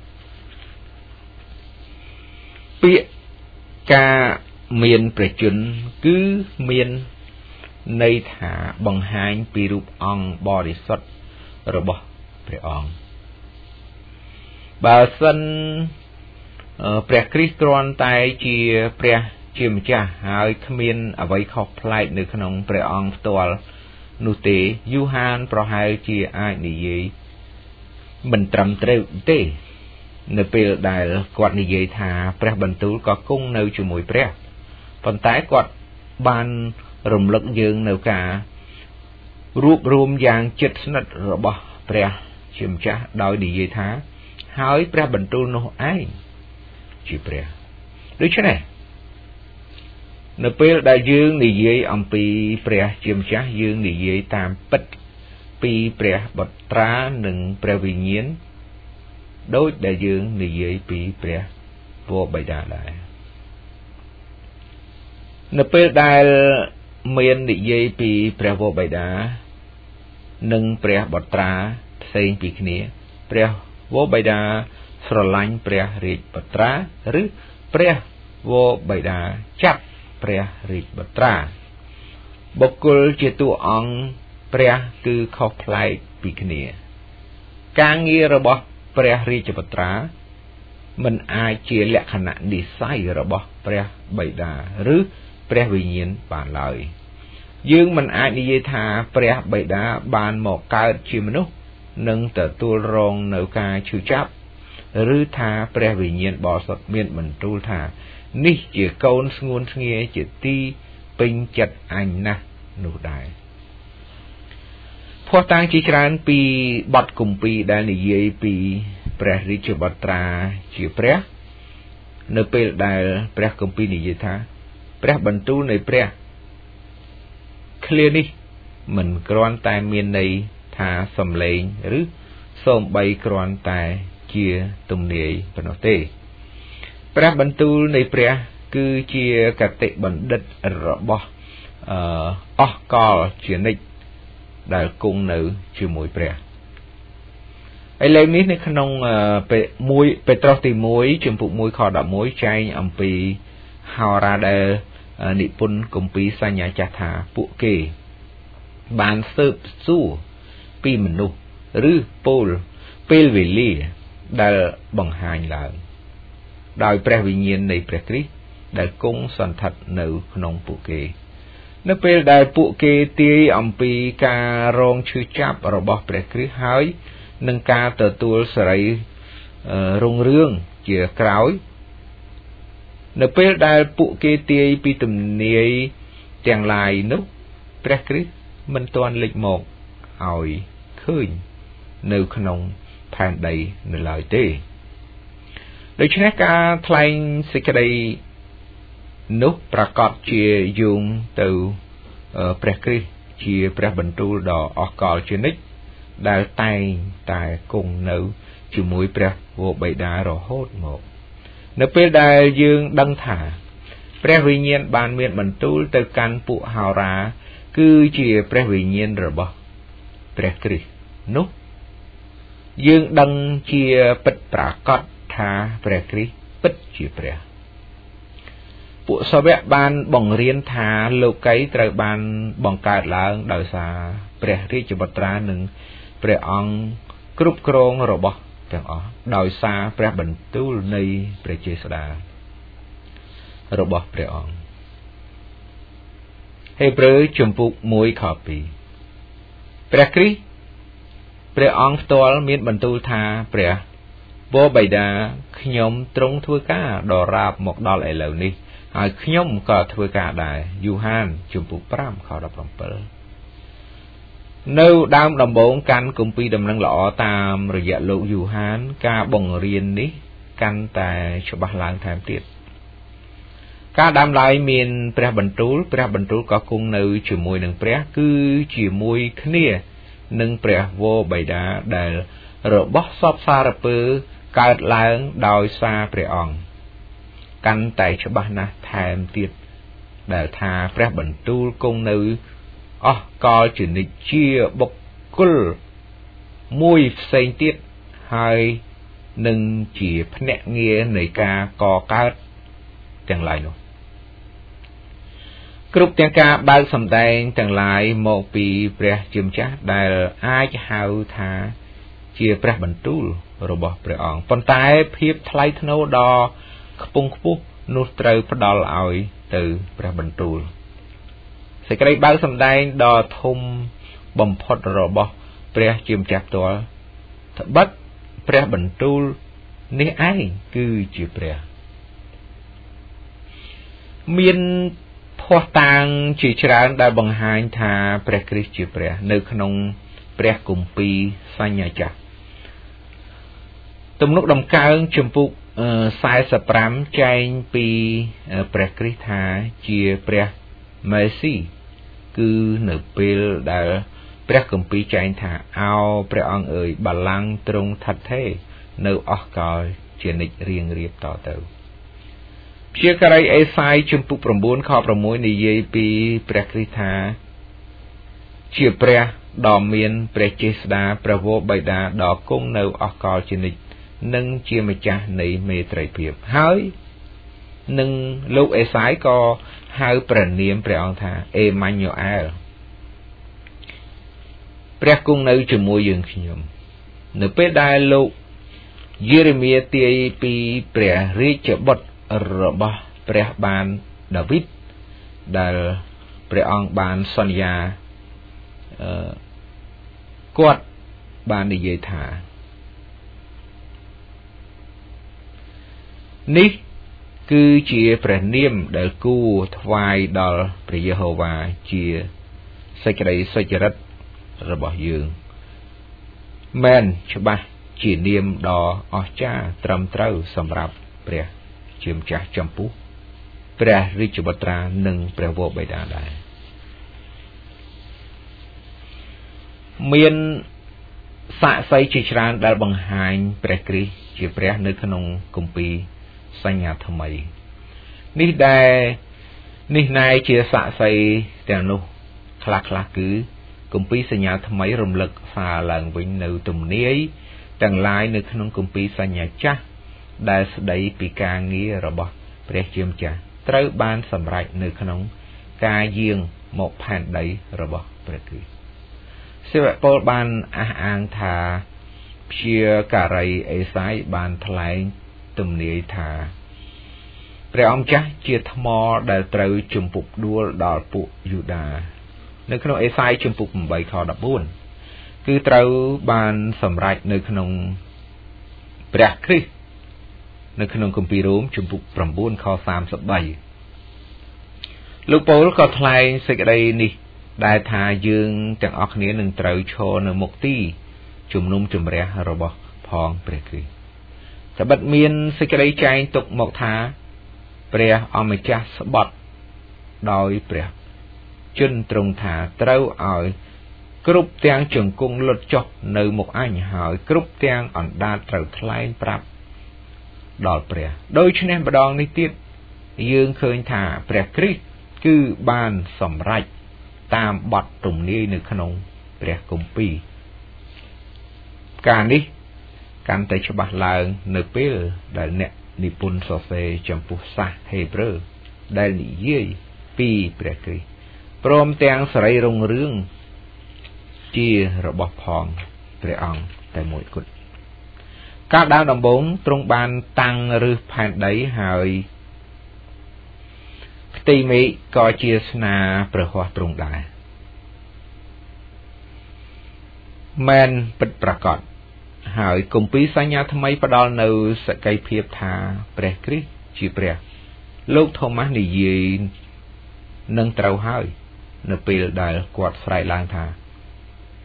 ពាក្យការមានព្រះជន្មគឺមានន័យថាបង្ហាញពីរូបអង្គបរិសុទ្ធរបស់ព្រះអង្គបើសិនព្រះគ្រីស្ទគ្រាន់តែជាព្រះជាម្ចាស់ហើយគ្មានអ្វីខុសប្លែកនៅក្នុងព្រះអង្គផ្ទាល់នោះទេយូហានប្រហែលជាអាចនិយាយមិនត្រឹមត្រូវទេនៅពេលដែលគាត់និយាយថាព្រះបន្ទូលក៏គង់នៅជាមួយព្រះប៉ុន្តែគាត់បានរំលឹកយើងនៅការរួបរวมយ៉ាងជិតស្និទ្ធរបស់ព្រះជាម្ចាស់ដោយនិយាយថាហើយព្រះបន្ទូលនោះឯងជាព្រះដូច្នេះនៅពេលដែលយើងនិយាយអំពីព្រះជាម្ចាស់យើងនិយាយតាមពិតពីព្រះបុត្រានិងព្រះវិញ្ញាណដូចដែលយើងនិយាយពីព្រះវរបិតាដែរនៅពេលដែលមាននិយាយពីព្រះវរបិតានិងព្រះបុត្រាផ្សេងពីគ្នាព្រះវរបិតាស្រឡាញ់ព្រះរាជបុត្រាឬព្រះវរបិតាចាប់ព្រះរាជបុត្រាបុគ្គលជាតួអង្គព្រះគឺខុសប្លែកពីគ្នាការងាររបស់ព្រះរាជបុត្រាមិនអាចជាលក្ខណៈនិស្ស័យរបស់ព្រះបិតាឬព្រះវិញ្ញាណបានឡើយយើងមិនអាចនិយាយថាព្រះបិតាបានមកកើតជាមនុស្សនិងទទួលរងនៅការឈឺចាប់ឬថាព្រះវិញ្ញាណបរិសុទ្ធមានបន្ទូលថានេះជាកូនស្ងួនស្ងាជាទីពេញចិត្តអញណាស់នោះដែរភស្តុតាងជាច្រើនពីបទគម្ពីរដែលនិយាយពីព្រះរាជបុត្រាជាព្រះនៅពេលដែលព្រះគម្ពីរនិយាយថាព្រះបន្ទូលនៃព្រះឃ្លានេះមិនគ្រាន់តែមានន័យថាសំឡេងឬសូម្បីគ្រាន់តែជាទំនាយប៉ុណ្ណោះទេព្រះបន្ទូលនៃព្រះគឺជាកតិបណ្ឌិតរបស់អស់កលជានិច្ចដែលគង់នៅជាមួយព្រះឥឡូវនេះនៅក្នុងពេត្រុសទី1ជំពូក1ខ11ចែងអំពីហោរាដែលនិពន្ធគម្ពីរសញ្ញាចាស់ថាពួកគេបានស៊ើបសួរពីមនុស្សឬពេលវេលាដែលបង្ហាញឡើងដោយព្រះវិញ្ញាណនៃព្រះគ្រីស្ទដែលគង់សន្ធិដ្ឋនៅក្នុងពួកគេនៅពេលដែលពួកគេទាយអំពីការរងឈឺចាប់របស់ព្រះគ្រីស្ទហើយនឹងការទទួលសេរីរុងរឿងជាក្រោយនៅពេលដែលពួកគេទាយពីទំនាយទាំងឡាយនោះព្រះគ្រីស្ទមិនទាន់លេចមកឲ្យឃើញនៅក្នុងផែនដីនៅឡើយទេដូច្នេះការថ្លែងសេចក្តីនោះប្រកាសជាយោងទៅព្រះគ្រីស្ទជាព្រះបន្ទូលដ៏អស្ចារ្យជានិច្ចដែលតែងតែគង់នៅជាមួយព្រះវរបិតារហូតមកនៅពេលដែលយើងដឹងថាព្រះវិញ្ញាណបានមានបន្ទូលទៅកាន់ពួកហោរាគឺជាព្រះវិញ្ញាណរបស់ព្រះគ្រីស្ទនោះយើងដឹងជាពិតប្រាកដថាព្រះគ្រីស្ទពិតជាព្រះពួកសាវកបានបង្រៀនថាលោកីត្រូវបានបង្កើតឡើងដោយសារព្រះរាជបុត្រានិងព្រះអង្គគ្រប់គ្រងរបស់ទាំងអស់ដោយសារព្រះបន្ទូលនៃព្រះចេស្តារបស់ព្រះអង្គហេព្រើរជំពូក1ខ2ព្រះគ្រីស្ទព្រះអង្គផ្ទាល់មានបន្ទូលថាព្រះវរបិតាខ្ញុំទ្រង់ធ្វើការដ៏រាបមកដល់ឥឡូវនេះហើយខ្ញុំក៏ធ្វើការដែរយូហានជំពូក5ខ17 នៅដើមដំបូងកាន់គម្ពីរដំណឹងល្អតាមរយៈលោកយូហានការបង្រៀននេះកាន់តែច្បាស់ឡើងថែមទៀតការដើមឡើយមានព្រះបន្ទូលក៏គង់នៅជាមួយនឹងព្រះគឺជាមួយគ្នានឹងព្រះវរបិតាដែលរបស់សពសារពើកើតឡើងដោយសារព្រះអង្គកាន់តែច្បាស់ណាស់ថែមទៀតដែលថាព្រះបន្ទូលគង់នៅអស់កលជានិច្ចជាបុគ្គលមួយផ្សេងទៀតហើយនឹងជាភ្នាក់ងារនៃការកកើតទាំងឡាយនោះគ្រប់ទាំងការបើកសម្ដែងទាំងឡាយមកពីព្រះជាម្ចាស់ដែលអាចហៅថាជាព្រះបន្ទូលរបស់ព្រះអង្គប៉ុន្តែភាពថ្លៃថ្នូរដ៏ខ្ពង់ខ្ពស់នោះត្រូវផ្ដល់ឲ្យទៅព្រះបន្ទូលសេចក្តីបើកសម្ដែងដ៏ធំបំផុតរបស់ព្រះជាម្ចាស់ផ្ទាល់ត្បិតព្រះបន្ទូលនេះឯងគឺជាព្រះមានភស្តុតាងជាច្រើនដែលបង្ហាញថាព្រះគ្រីស្ទជាព្រះនៅក្នុងព្រះគម្ពីរសញ្ញាចាស់ទំនុកដំកើងជំពូក45ចែងពីព្រះគ្រីស្ទថាជាព្រះមេស៊ីគឺនៅពេលដែលព្រះគម្ពីរចែងថាឱព្រះអង្គអើយបល្ល័ង្កទ្រង់ឋិតថេរនៅអស់កលជានិច្ចរៀងរៀបតទៅព្យាការីអេសាយជំពូក9ខ6និយាយពីព្រះគ្រីស្ទថាជាព្រះដ៏មានព្រះចេស្តាព្រះវរបិតាដ៏គង់នៅអស់កលជានិច្ចនិងជាម្ចាស់នៃមេត្រីភាពហើយនឹងលោកអេសាយក៏ហៅព្រះនាមព្រះអង្គថាអេម៉ាញូអែលព្រះគង់នៅជាមួយយើងខ្ញុំនៅពេលដែលលោកយេរេមៀទាយពីព្រះរាជបុត្ររបស់ព្រះបានដាវីតដែលព្រះអង្គបានសន្យាគាត់បាននិយាយថានេះគឺជាព្រះនាមដែលគួរថ្វាយដល់ព្រះយេហូវ៉ាជាសេចក្តីសុចរិតរបស់យើងមែនច្បាស់ជានាមដ៏អស្ចារ្យត្រឹមត្រូវសម្រាប់ព្រះជាម្ចាស់ចំពោះព្រះរាជបុត្រានិងព្រះវរបិតាដែរមានសាក្សីជាច្រើនដែលបង្ហាញព្រះគ្រីស្ទជាព្រះនៅក្នុងគម្ពីរសញ្ញាថ្មីនេះណែជាសាក្សីទាំងនោះខ្លះគឺគម្ពីរសញ្ញាថ្មីរំលឹកសារឡើងវិញនៅទំនាយទាំងឡាយនៅក្នុងគម្ពីរសញ្ញាចាស់ដែលស្ដីពីការងាររបស់ព្រះជាម្ចាស់ត្រូវបានសម្រេចនៅក្នុងការយាងមកផែនដីរបស់ព្រះគ្រីស្ទសិវពលបានអះអាងថាព្យាការីអេសាយបានថ្លែងទំនាយថាព្រះអង្គម្ចាស់ជាថ្មដែលត្រូវជំពប់ដួលដល់ពួកយូដានៅក្នុងអេសាយជំពូក8ខ14គឺត្រូវបានសម្រេចនៅក្នុងព្រះគ្រីស្ទនៅក្នុងគម្ពីររ៉ូមជំពូក9ខ33លោកប៉ូលក៏ថ្លែងសេចក្តីនេះដែលថាយើងទាំងអស់គ្នានឹងត្រូវឈរនៅមុខទីជំនុំជម្រះរបស់ផងព្រះគ្រីស្ទត្បិតមានសេចក្តីចែងទុកមកថាព្រះអម្ចាស់ស្បត់ដោយព្រះជន់ទ្រង់ថាត្រូវឲ្យគ្រប់ទាំងជង្គង់លុតចុះនៅមុខអញហើយគ្រប់ទាំងអណ្ដាតត្រូវថ្លែងប្រាប់ដល់ព្រះដូច្នេះម្ដងនេះទៀតយើងឃើញថាព្រះគ្រីស្ទគឺបានសម្រេចតាមបទទំនាយនៅក្នុងព្រះគម្ពីរការនេះកាន់តែច្បាស់ឡើងនៅពេលដែលអ្នកនិពន្ធសរសេរចំពោះសាសហេប្រឺដែលនិយាយពីព្រះគ្រីស្ទព្រមទាំងសរីរុងរឿងជារបស់ផងព្រះអង្គតែមួយគត់កាលដើមដំបូងទ្រង់បានតាំងឫសផែនដីហើយផ្ទៃមេឃក៏ជាស្នាព្រះហស្ថទ្រង់ដែរមែនពិតប្រាកដហើយគម្ពីរសញ្ញាថ្មីផ្ដល់នៅសក្ខីភាពថាព្រះគ្រីស្ទជាព្រះលោកថូម៉ាស់និយាយនឹងត្រូវហើយនៅពេលដែលគាត់ស្រែកឡើងថា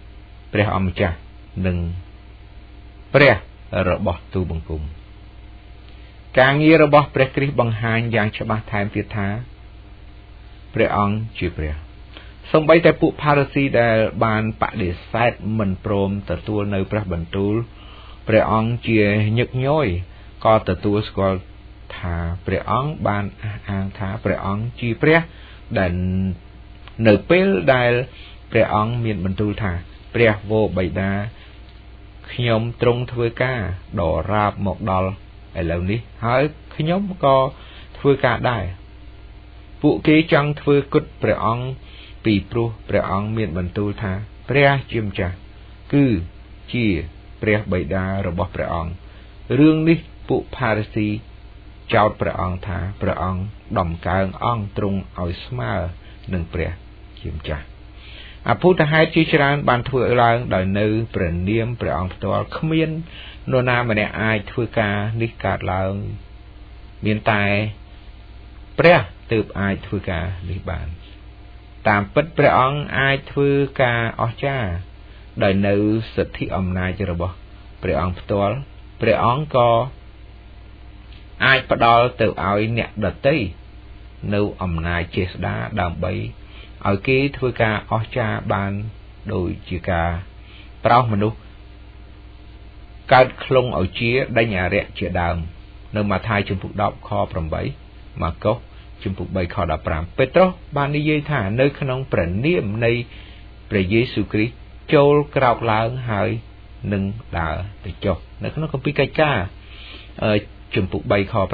ព្រះអម្ចាស់និងព្រះរបស់ទូបង្គំការងាររបស់ព្រះគ្រីស្ទបង្ហាញយ៉ាងច្បាស់ថែមទៀតថាព្រះអង្គជាព្រះសូម្បីតែពួកផារ៉ាស៊ីដែលបានបដិសេធមិនព្រមទទួលនៅព្រះបន្ទូលព្រះអង្គជាញឹកញយក៏ទទួលស្គាល់ថាព្រះអង្គបានអះអាងថាព្រះអង្គជាព្រះដែលនៅពេលដែលព្រះអង្គមានបន្ទូលថាព្រះវរបិតាខ្ញុំទ្រង់ធ្វើការដរាបមកដល់ឥឡូវនេះហើយខ្ញុំក៏ធ្វើការដែរពួកគេចង់ធ្វើគុតព្រះអង្គពីព្រោះព្រះអង្គមានបន្ទូលថាព្រះជាម្ចាស់គឺជាព្រះបិតារបស់ព្រះអង្គរឿងនេះពួកផារ៉ាស៊ីចោទព្រះអង្គថាព្រះអង្គដំកើងអង្គទ្រង់ឲ្យស្មើនឹងព្រះជាម្ចាស់អភូតហេតុជាច្រើនបានធ្វើឡើងដោយនៅព្រះនាមព្រះអង្គផ្ទាល់គ្មាននរណាម្នាក់អាចធ្វើការនេះកើតឡើងមានតែព្រះទើបអាចធ្វើការនេះបានតាមពិតព្រះអង្គអាចធ្វើការអស្ចារ្យដោយនៅសិទ្ធិអំណាចរបស់ព្រះអង្គផ្ទាល់ព្រះអង្គក៏អាចផ្ដល់ទៅឲ្យអ្នកដទៃនៅអំណាចចេស្តាដើម្បីឲ្យគេធ្វើការអស្ចារ្យបានដូចជាការប្រោសមនុស្សកើតខ្លងឲ្យជាដេញអរិយជាដើមនៅម៉ាថាយជំពូក10ខ8ម៉ាកុសជំពូក3ខ15ពេត្រុសបាននិយាយថានៅក្នុងព្រះនាមនៃព្រះយេស៊ូវគ្រីស្ទចូលក្រោកឡើងហើយនឹងដើរទៅចុះនៅក្នុងគម្ពីរកិច្ចការជំពូក3ខ6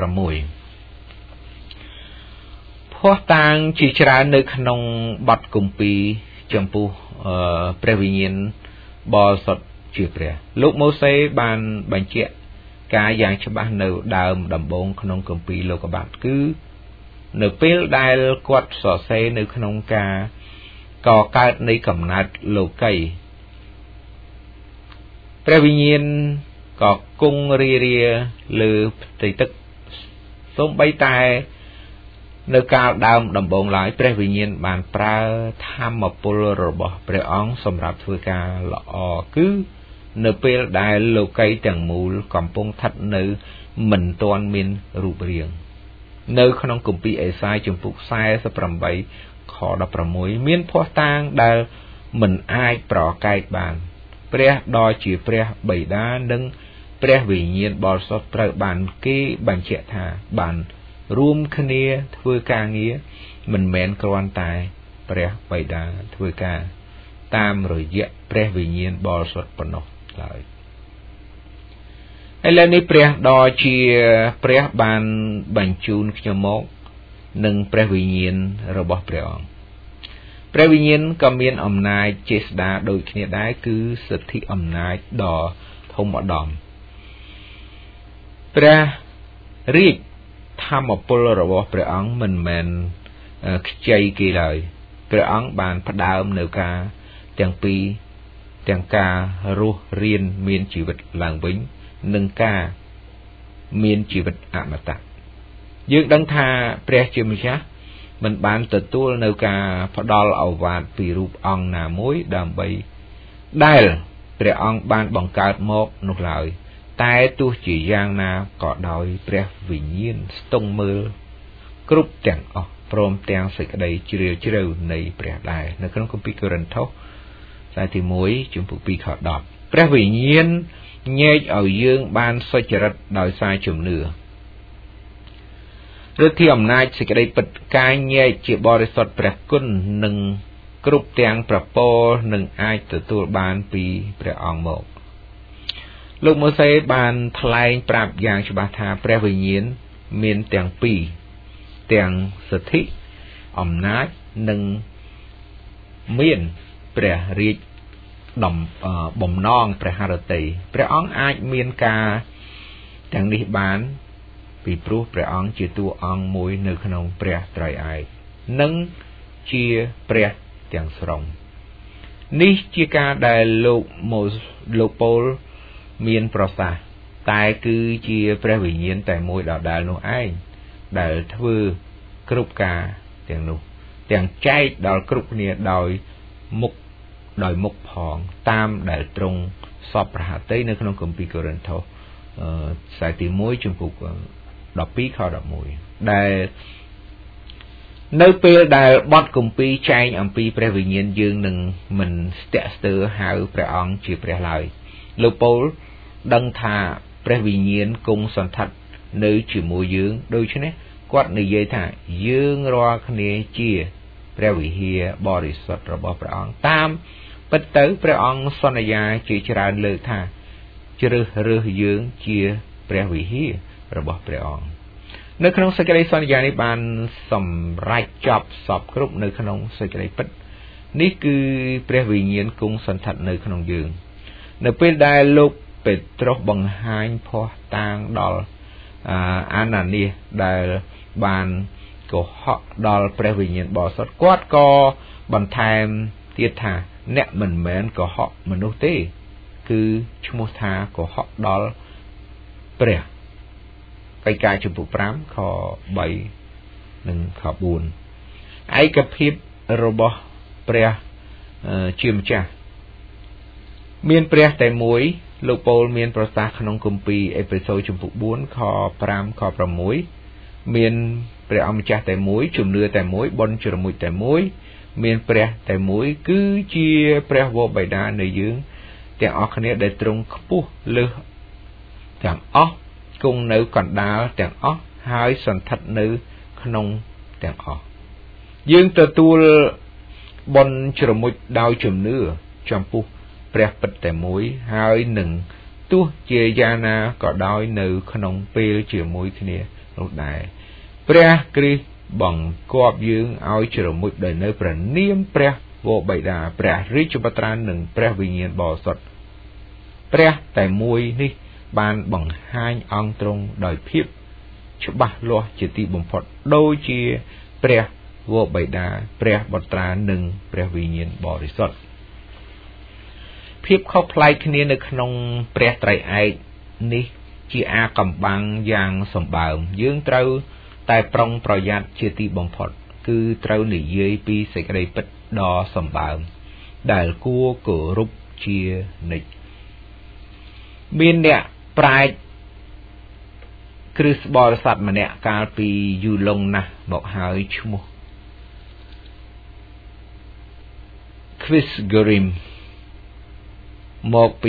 ភស្តុតាងជាច្រើននៅក្នុងបទគម្ពីរចំពោះព្រះវិញ្ញាណបរិសុទ្ធជាព្រះលោកម៉ូសេបានបញ្ជាក់ការយ៉ាងច្បាស់នៅដើមដំបូងក្នុងគម្ពីរលោកុបាទគឺនៅពេលដែលគាត់សរសេរនៅក្នុងការកកើតនៃកំណើតលោកីព្រះវិញ្ញាណក៏គង់រាលើផ្ទៃទឹកសូម្បីតែនៅកាលដើមដំបូងឡើយព្រះវិញ្ញាណបានប្រើធម្មពលរបស់ព្រះអង្គសម្រាប់ធ្វើការល្អគឺនៅពេលដែលលោកីទាំងមូលកំពុងស្ថិតនៅមិនទាន់មានរូបរាងនៅក្នុងគម្ពីរអេសាយជំពូក48ខ16មានភស្តុតាងដែលមិនអាចប្រកែកបានព្រះដ៏ជាព្រះបិតានិងព្រះវិញ្ញាណបរិសុទ្ធត្រូវបានគេបញ្ជាក់ថាបានរួមគ្នាធ្វើការងារមិនមែនគ្រាន់តែព្រះបិតាធ្វើការតាមរយៈព្រះវិញ្ញាណបរិសុទ្ធប៉ុណ្ណោះឡើយឥឡូវនេះព្រះដ៏ជាព្រះបានបញ្ជូនខ្ញុំមកនឹងព្រះវិញ្ញាណរបស់ព្រះអង្គព្រះវិញ្ញាណក៏មានអំណាចចេស្តាដូចគ្នាដែរគឺសិទ្ធិអំណាចដ៏ធំឧត្តមព្រះរាជធម្មពលរបស់ព្រះអង្គមិនមែនខ្ចីគេឡើយព្រះអង្គបានផ្ដើមនៅការទាំងពីរទាំងការរស់រានមានជីវិតឡើងវិញនិងការមានជីវិតអមតៈយើងដឹងថាព្រះជាម្ចាស់មិនបានទទួលនៅការផ្ដល់ឱវាទពីរូបអង្គណាមួយដើម្បីដែលព្រះអង្គបានបង្កើតមកនោះឡើយតែទោះជាយ៉ាងណាក៏ដោយព្រះវិញ្ញាណស្ទង់មើលគ្រប់ទាំងអស់ព្រមទាំងសេចក្តីជ្រាលជ្រៅនៃព្រះដែរនៅក្នុងគម្ពីរកូរិនថូសខ្សែទី1ជំពូក2ខ10ព្រះវិញ្ញាណញែកឲ្យយើងបានសុចរិតដោយសារជំនឿឬទីអំណាចសេចក្តីពិតការញែកជាបរិសុទ្ធព្រះគុណនិងគ្រប់ទាំងប្រពោលនឹងអាចទទួលបានពីព្រះអង្គមកលោកម៉ូសេបានថ្លែងប្រាប់យ៉ាងច្បាស់ថាព្រះវិញ្ញាណមានទាំងពីរទាំងសិទ្ធិអំណាចនិងមានព្រះរាជបំណងព្រះハរតីព្រះអង្គអាចមានការទាំងនេះបានពីព្រោះព្រះអង្គជាតួអង្គមួយនៅក្នុងព្រះត្រៃឯកនិងជាព្រះទាំងស្រុងនេះជាការដែលលោកប៉ូលមានប្រសាសន៍តែគឺជាព្រះវិញ្ញាណតែមួយដដែលនោះឯងដែលធ្វើគ្រប់ការទាំងនោះទាំងចែកដល់គ្រប់គ្នាដោយមុខដោយមុខផងតាមដែលទ្រង់សពប្រហាតីនៅក្នុងគម្ពីរកូរិនថូសខ្សែទី1ចំពុក12ខ11ដែលនៅពេលដែលបទគម្ពីរចែងអំពីព្រះវិញ្ញាណយើងនឹងមិនស្ទាក់ស្ទើរហៅព្រះអង្គជាព្រះឡើយលោកប៉ូលដឹងថាព្រះវិញ្ញាណគង់សន្ធិដ្ឋនៅជាមួយយើងដូច្នេះគាត់និយាយថាយើងរាល់គ្នាជាព្រះវិហារបរិសុទ្ធរបស់ព្រះអង្គតាមពិតទៅព្រះអង្គសន្យាជាច្រើនលើកថាជ្រើសរើសយើងជាព្រះវិហាររបស់ព្រះអង្គនៅក្នុងសេចក្តីសន្យានេះបានសម្រេចចប់សពគ្រប់នៅក្នុងសេចក្តីពិតនេះគឺព្រះវិញ្ញាណគង់សន្ធិដ្ឋនៅក្នុងយើងនៅពេលដែលលោកពេត្រុសបង្ហាញភ័ស្តុតាងដល់អាណានីសដែលបានកុហកដល់ព្រះវិញ្ញាណបរិសុទ្ធគាត់ក៏បន្ថែមទៀតថាអ្នកមិនមែនកុហកមនុស្សទេគឺឈ្មោះថាកុហកដល់ព្រះកិច្ចការចំពុក5ខ3និងខ4ឯកភាពរបស់ព្រះជាម្ចាស់មានព្រះតែមួយលោកប៉ូលមានប្រសាសន៍ក្នុងគម្ពីរអេផេសូចំពុក4ខ5ខ6មានព្រះអម្ចាស់តែមួយជំនឿតែមួយបុណ្យជ្រមុជតែមួយមានព្រះតែមួយគឺជាព្រះវរបិតានៃយើងទាំងអស់គ្នាដែលទ្រង់ខ្ពស់លើសទាំងអស់គង់នៅកណ្ដាលទាំងអស់ហើយសន្ធិដ្ឋនៅក្នុងទាំងអស់យើងទទួលបុណ្យជ្រមុជដោយជំនឿចំពោះព្រះពិតតែមួយហើយនឹងទោះជាយ៉ាងណាក៏ដោយនៅក្នុងពេលជាមួយគ្នានោះដែរព្រះគ្រីស្ទបង្គាប់យើងឲ្យជ្រមុជដោយនៅព្រះនាមព្រះវរបិតាព្រះរាជបុត្រានិងព្រះវិញ្ញាណបរិសុទ្ធព្រះតែមួយនេះបានបង្ហាញអង្គទ្រង់ដោយភាពច្បាស់លាស់ជាទីបំផុតដូចជាព្រះវរបិតាព្រះបុត្រានិងព្រះវិញ្ញាណបរិសុទ្ធភាពខុសប្លែកគ្នានៅក្នុងព្រះត្រៃឯកនេះជាអាកំបាំងយ៉ាងសម្បើមយើងត្រូវតែប្រុងប្រយ័ត្នជាទីបំផុតគឺត្រូវនិយាយពីសេចក្តីពិតដ៏សម្បើមដែលគួរគោរពជានិច្ចមានអ្នកប្រាជ្ញគ្រិស្តបរិស័ទម្នាក់កាលពីយូរលង់ណាស់មកហើយឈ្មោះ Chris Gurim មកពី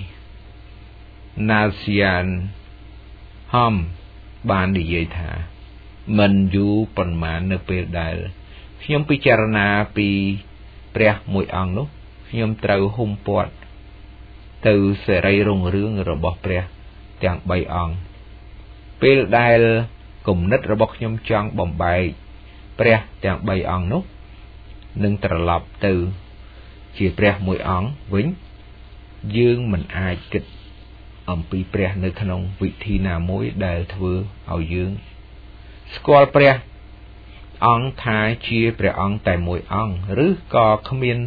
Nazian Ham បាននិយាយថាមិនយូរប៉ុន្មាននៅពេលដែលខ្ញុំពិចារណាពីព្រះមួយអង្គនោះខ្ញុំត្រូវហ៊ុំព័ទ្ធទៅសេរីរុងរឿងរបស់ព្រះទាំង3អង្គពេលដែលគំនិតរបស់ខ្ញុំចង់បំបែកព្រះទាំង3អង្គនោះនឹងត្រឡប់ទៅជាព្រះមួយអង្គវិញយើងមិនអាចគិតអំពីព្រះនៅក្នុងវិធីណាមួយដែលធ្វើឲ្យយើងស្គាល់ព្រះអង្គថាជាព្រះអង្គតែមួយអង្គឬក៏គ្មាន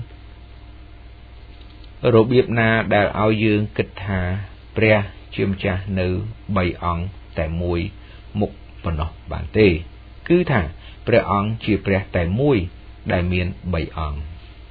របៀបណាដែលឲ្យយើងគិតថាព្រះជាម្ចាស់នៅ3អង្គតែមួយមុខប៉ុណ្ណោះបានទេគឺថាព្រះអង្គជាព្រះតែមួយដែលមាន3អង្គ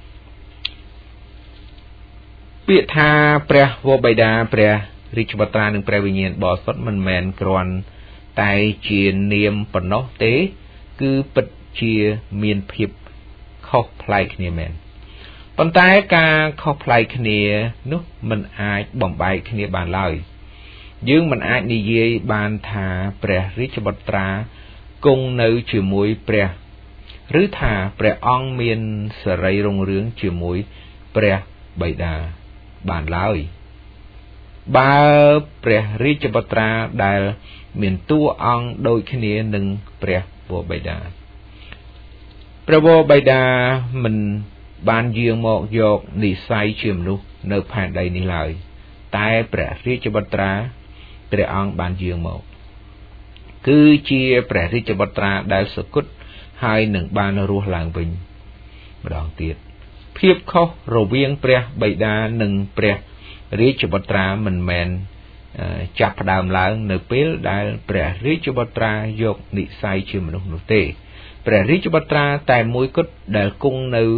ពាក្យថាព្រះវរបិតាព្រះរាជបុត្រានិងព្រះវិញ្ញាណបរិសុទ្ធមិនមែនគ្រាន់តែជានាមប៉ុណ្ណោះទេគឺពិតជាមានភាពខុសប្លែកគ្នាមែនប៉ុន្តែការខុសប្លែកគ្នានោះមិនអាចបំបែកគ្នាបានឡើយយើងមិនអាចនិយាយបានថាព្រះរាជបុត្រាគង់នៅជាមួយព្រះឬថាព្រះអង្គមានសេរីរុងរឿងជាមួយព្រះបិតាបានឡើយបើព្រះរាជបុត្រាដែលមានតួអង្គដូចគ្នានឹងព្រះវរបិតាព្រះវរបិតាមិនបានយាងមកយកនិស្ស័យជាមនុស្សនៅផែនដីនេះឡើយតែព្រះរាជបុត្រាព្រះអង្គបានយាងមកគឺជាព្រះរាជបុត្រាដែលសគត់ហើយនឹងបានរស់ឡើងវិញម្ដងទៀតភាពខុសរវាងព្រះបិតានិងព្រះរាជបុត្រាមិនមែនចាប់ផ្ដើមឡើងនៅពេលដែលព្រះរាជបុត្រាយកនិស្ស័យជាមនុស្សនោះទេព្រះរាជបុត្រាតែមួយគត់ដែលគង់នៅ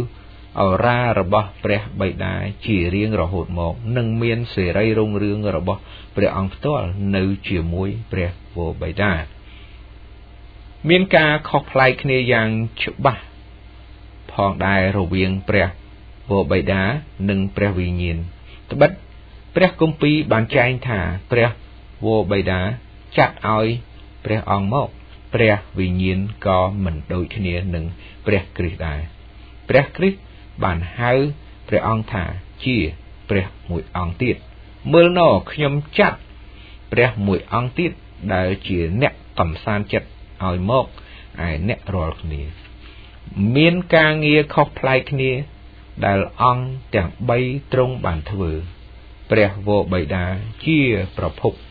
raរបស់ព្រះបិតាជារៀងរហូតមកនឹងមានសេរីរុងរឿងរបស់ព្រះអង្គផ្ទាល់នៅជាមួយព្រះវរបិតាមានការខុសប្លែកគ្នាយ៉ាងច្បាស់ផងដែររវាងព្រះវរបិតានិងព្រះវិញ្ញាណត្បិតព្រះគម្ពីរបានចែងថាព្រះវរបិតាចាត់ឲ្យព្រះអង្គមកព្រះវិញ្ញាណក៏មិនដូចគ្នានឹងព្រះគ្រីស្ទដែរព្រះគ្រីស្ទបានហៅព្រះអង្គថាជាព្រះមួយអង្គទៀតមើលណខ្ញុំចាត់ព្រះមួយអង្គទៀតដែលជាអ្នកកំសាន្តចិត្តឲ្យមកឯអ្នករាល់គ្នាមានការងារខុសប្លែកគ្នាដែលអង្គទាំង3ទ្រង់បានធ្វើព្រះវរបិតាជាប្រភព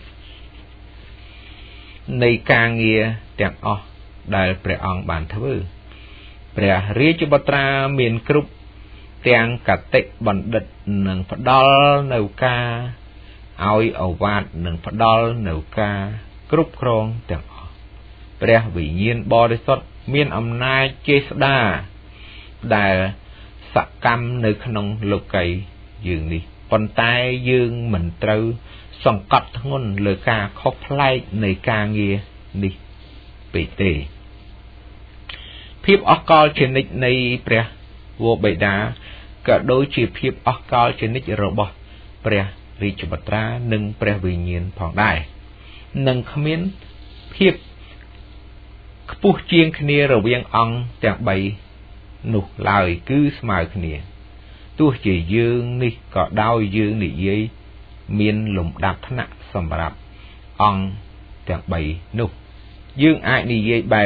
នៃការងារទាំងអស់ដែលព្រះអង្គបានធ្វើព្រះរាជបុត្រាមានគ្រប់ទាំងកតិបណ្ឌិតនឹងផ្ដល់នៅការឲ្យអវាទនឹងផ្ដល់នៅការគ្រប់គ្រងទាំងអស់ព្រះវិញ្ញាណបរិសុទ្ធមានអំណាចចេស្តាដែលសកម្មនៅក្នុងលោកីយើងនេះប៉ុន្តែយើងមិនត្រូវសង្កត់ធ្ងន់លើការខុសប្លែកនៃការងារនេះពេកទេភាពអស់កលជានិច្ចនៃព្រះវរបិតាក៏ដូចជាភាពអស់កលជានិច្ចរបស់ព្រះរាជបុត្រានិងព្រះវិញ្ញាណផងដែរនឹងគ្មានភាពខ្ពស់ជាងគ្នារវាងអង្គទាំង3នោះឡើយគឺស្មើគ្នាទោះជាយើងនេះក៏ដោយយើងនិយាយមានលំដាប់ថ្នាក់សម្រាប់អង្គទាំង3នោះយើងអាចនិយាយបែប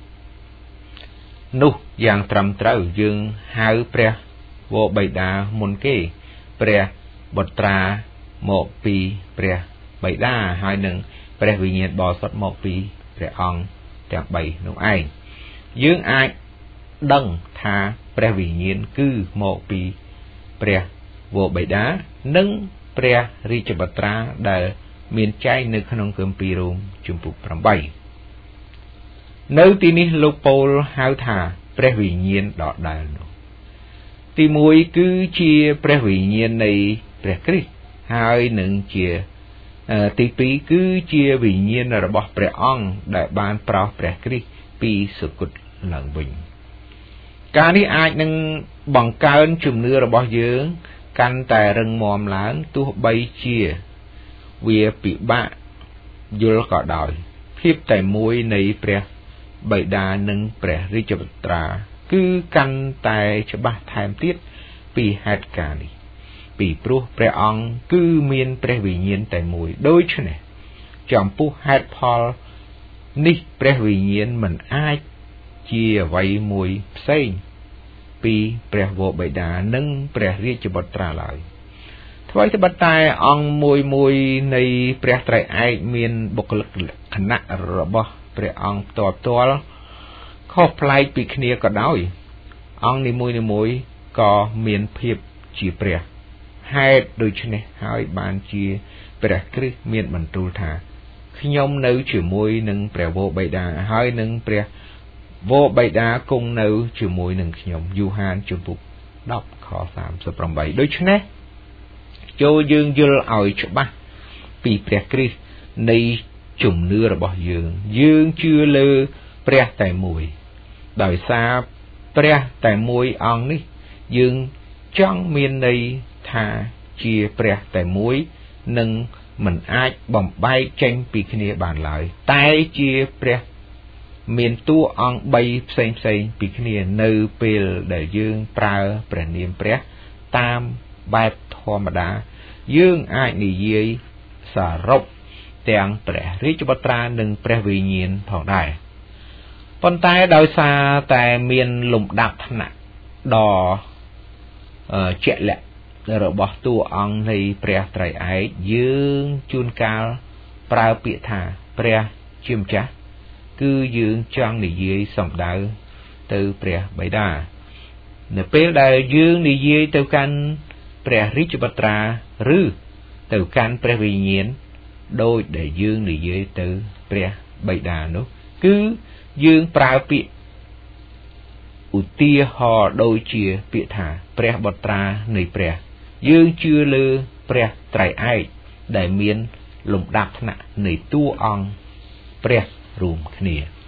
នោះយ៉ាងត្រឹមត្រូវយើងហៅព្រះវរបិតាមុនគេព្រះបុត្រាមកពីព្រះបិតាហើយនឹងព្រះវិញ្ញាណបរិសុទ្ធមកពីព្រះអង្គទាំង3នោះឯងយើងអាចដឹងថាព្រះវិញ្ញាណគឺមកពីព្រះវរបិតានិងព្រះរាជបុត្រាដែលមានចែងនៅក្នុងគម្ពីររ៉ូមជំពូក8នៅទីនេះលោកប៉ូលហៅថាព្រះវិញ្ញាណដដែលនោះទី1គឺជាព្រះវិញ្ញាណនៃព្រះគ្រីស្ទហើយនឹងជាទី2គឺជាវិញ្ញាណរបស់ព្រះអង្គដែលបានប្រោសព្រះគ្រីស្ទពីសុគតឡើងវិញការនេះអាចនឹងបង្កើនជំនឿរបស់យើងកាន់តែរឹងមាំឡើងទោះបីជាវាពិបាកយល់ក៏ដោយភាពតែមួយនៃព្រះបិតានិងព្រះរាជបុត្រាគឺកាន់តែច្បាស់ថែមទៀតពីហេតុការណ៍នេះពីព្រោះព្រះអង្គគឺមានព្រះវិញ្ញាណតែមួយដូច្នេះចំពោះហេតុផលនេះព្រះវិញ្ញាណមិនអាចជាអ្វីមួយផ្សេងពីព្រះវរបិតានិងព្រះរាជបុត្រាឡើយថ្មីត្បិតតែអង្គមួយនៃព្រះត្រៃឯកមានបុគ្គលិកលក្ខណៈរបស់ព្រះអង្គផ្ទាល់ខុសប្លែកពីគ្នាក៏ដោយអង្គនីមួយក៏មានភាពជាព្រះហេតុដូច្នេះហើយបានជាព្រះគ្រីស្ទមានបន្ទូលថាខ្ញុំនៅជាមួយនឹងព្រះវរបិតាហើយនឹងព្រះវរបិតាគង់នៅជាមួយនឹងខ្ញុំយូហានជំពូក10ខ38ដូច្នេះចូលយើងយល់ឲ្យច្បាស់ពីព្រះគ្រីស្ទនៃជំនឿរបស់យើងជឿលើព្រះតែមួយដោយសារព្រះតែមួយអង្គនេះយើងចង់មានន័យថាជាព្រះតែមួយនិងមិនអាចបំបែកចេញពីគ្នាបានឡើយតែជាព្រះមានតួអង្គ3ផ្សេងពីគ្នានៅពេលដែលយើងប្រើព្រះនាមព្រះតាមបែបធម្មតាយើងអាចនិយាយសរុបទាំងព្រះរាជបុត្រានិងព្រះវិញ្ញាណផងដែរប៉ុន្តែដោយសារតែមានលំដាប់ថ្នាក់ដ៏ជាក់លាក់របស់តួអង្គនៃព្រះត្រៃឯកយើងជួនកាលប្រើពាក្យថាព្រះជាម្ចាស់គឺយើងចង់និយាយសំដៅទៅព្រះបិតានៅពេលដែលយើងនិយាយទៅកាន់ព្រះរាជបុត្រាឬទៅកាន់ព្រះវិញ្ញាណដោយដែលយើងនិយាយទៅព្រះបិតានោះគឺយើងប្រើពាក្យឧទាហរណ៍ដូចជាពាក្យថាព្រះបុត្រានៃព្រះយើងជឿលើព្រះត្រៃឯកដែលមានលំដាប់ថ្នាក់នៃតួអង្គព្រះរួមគ្នា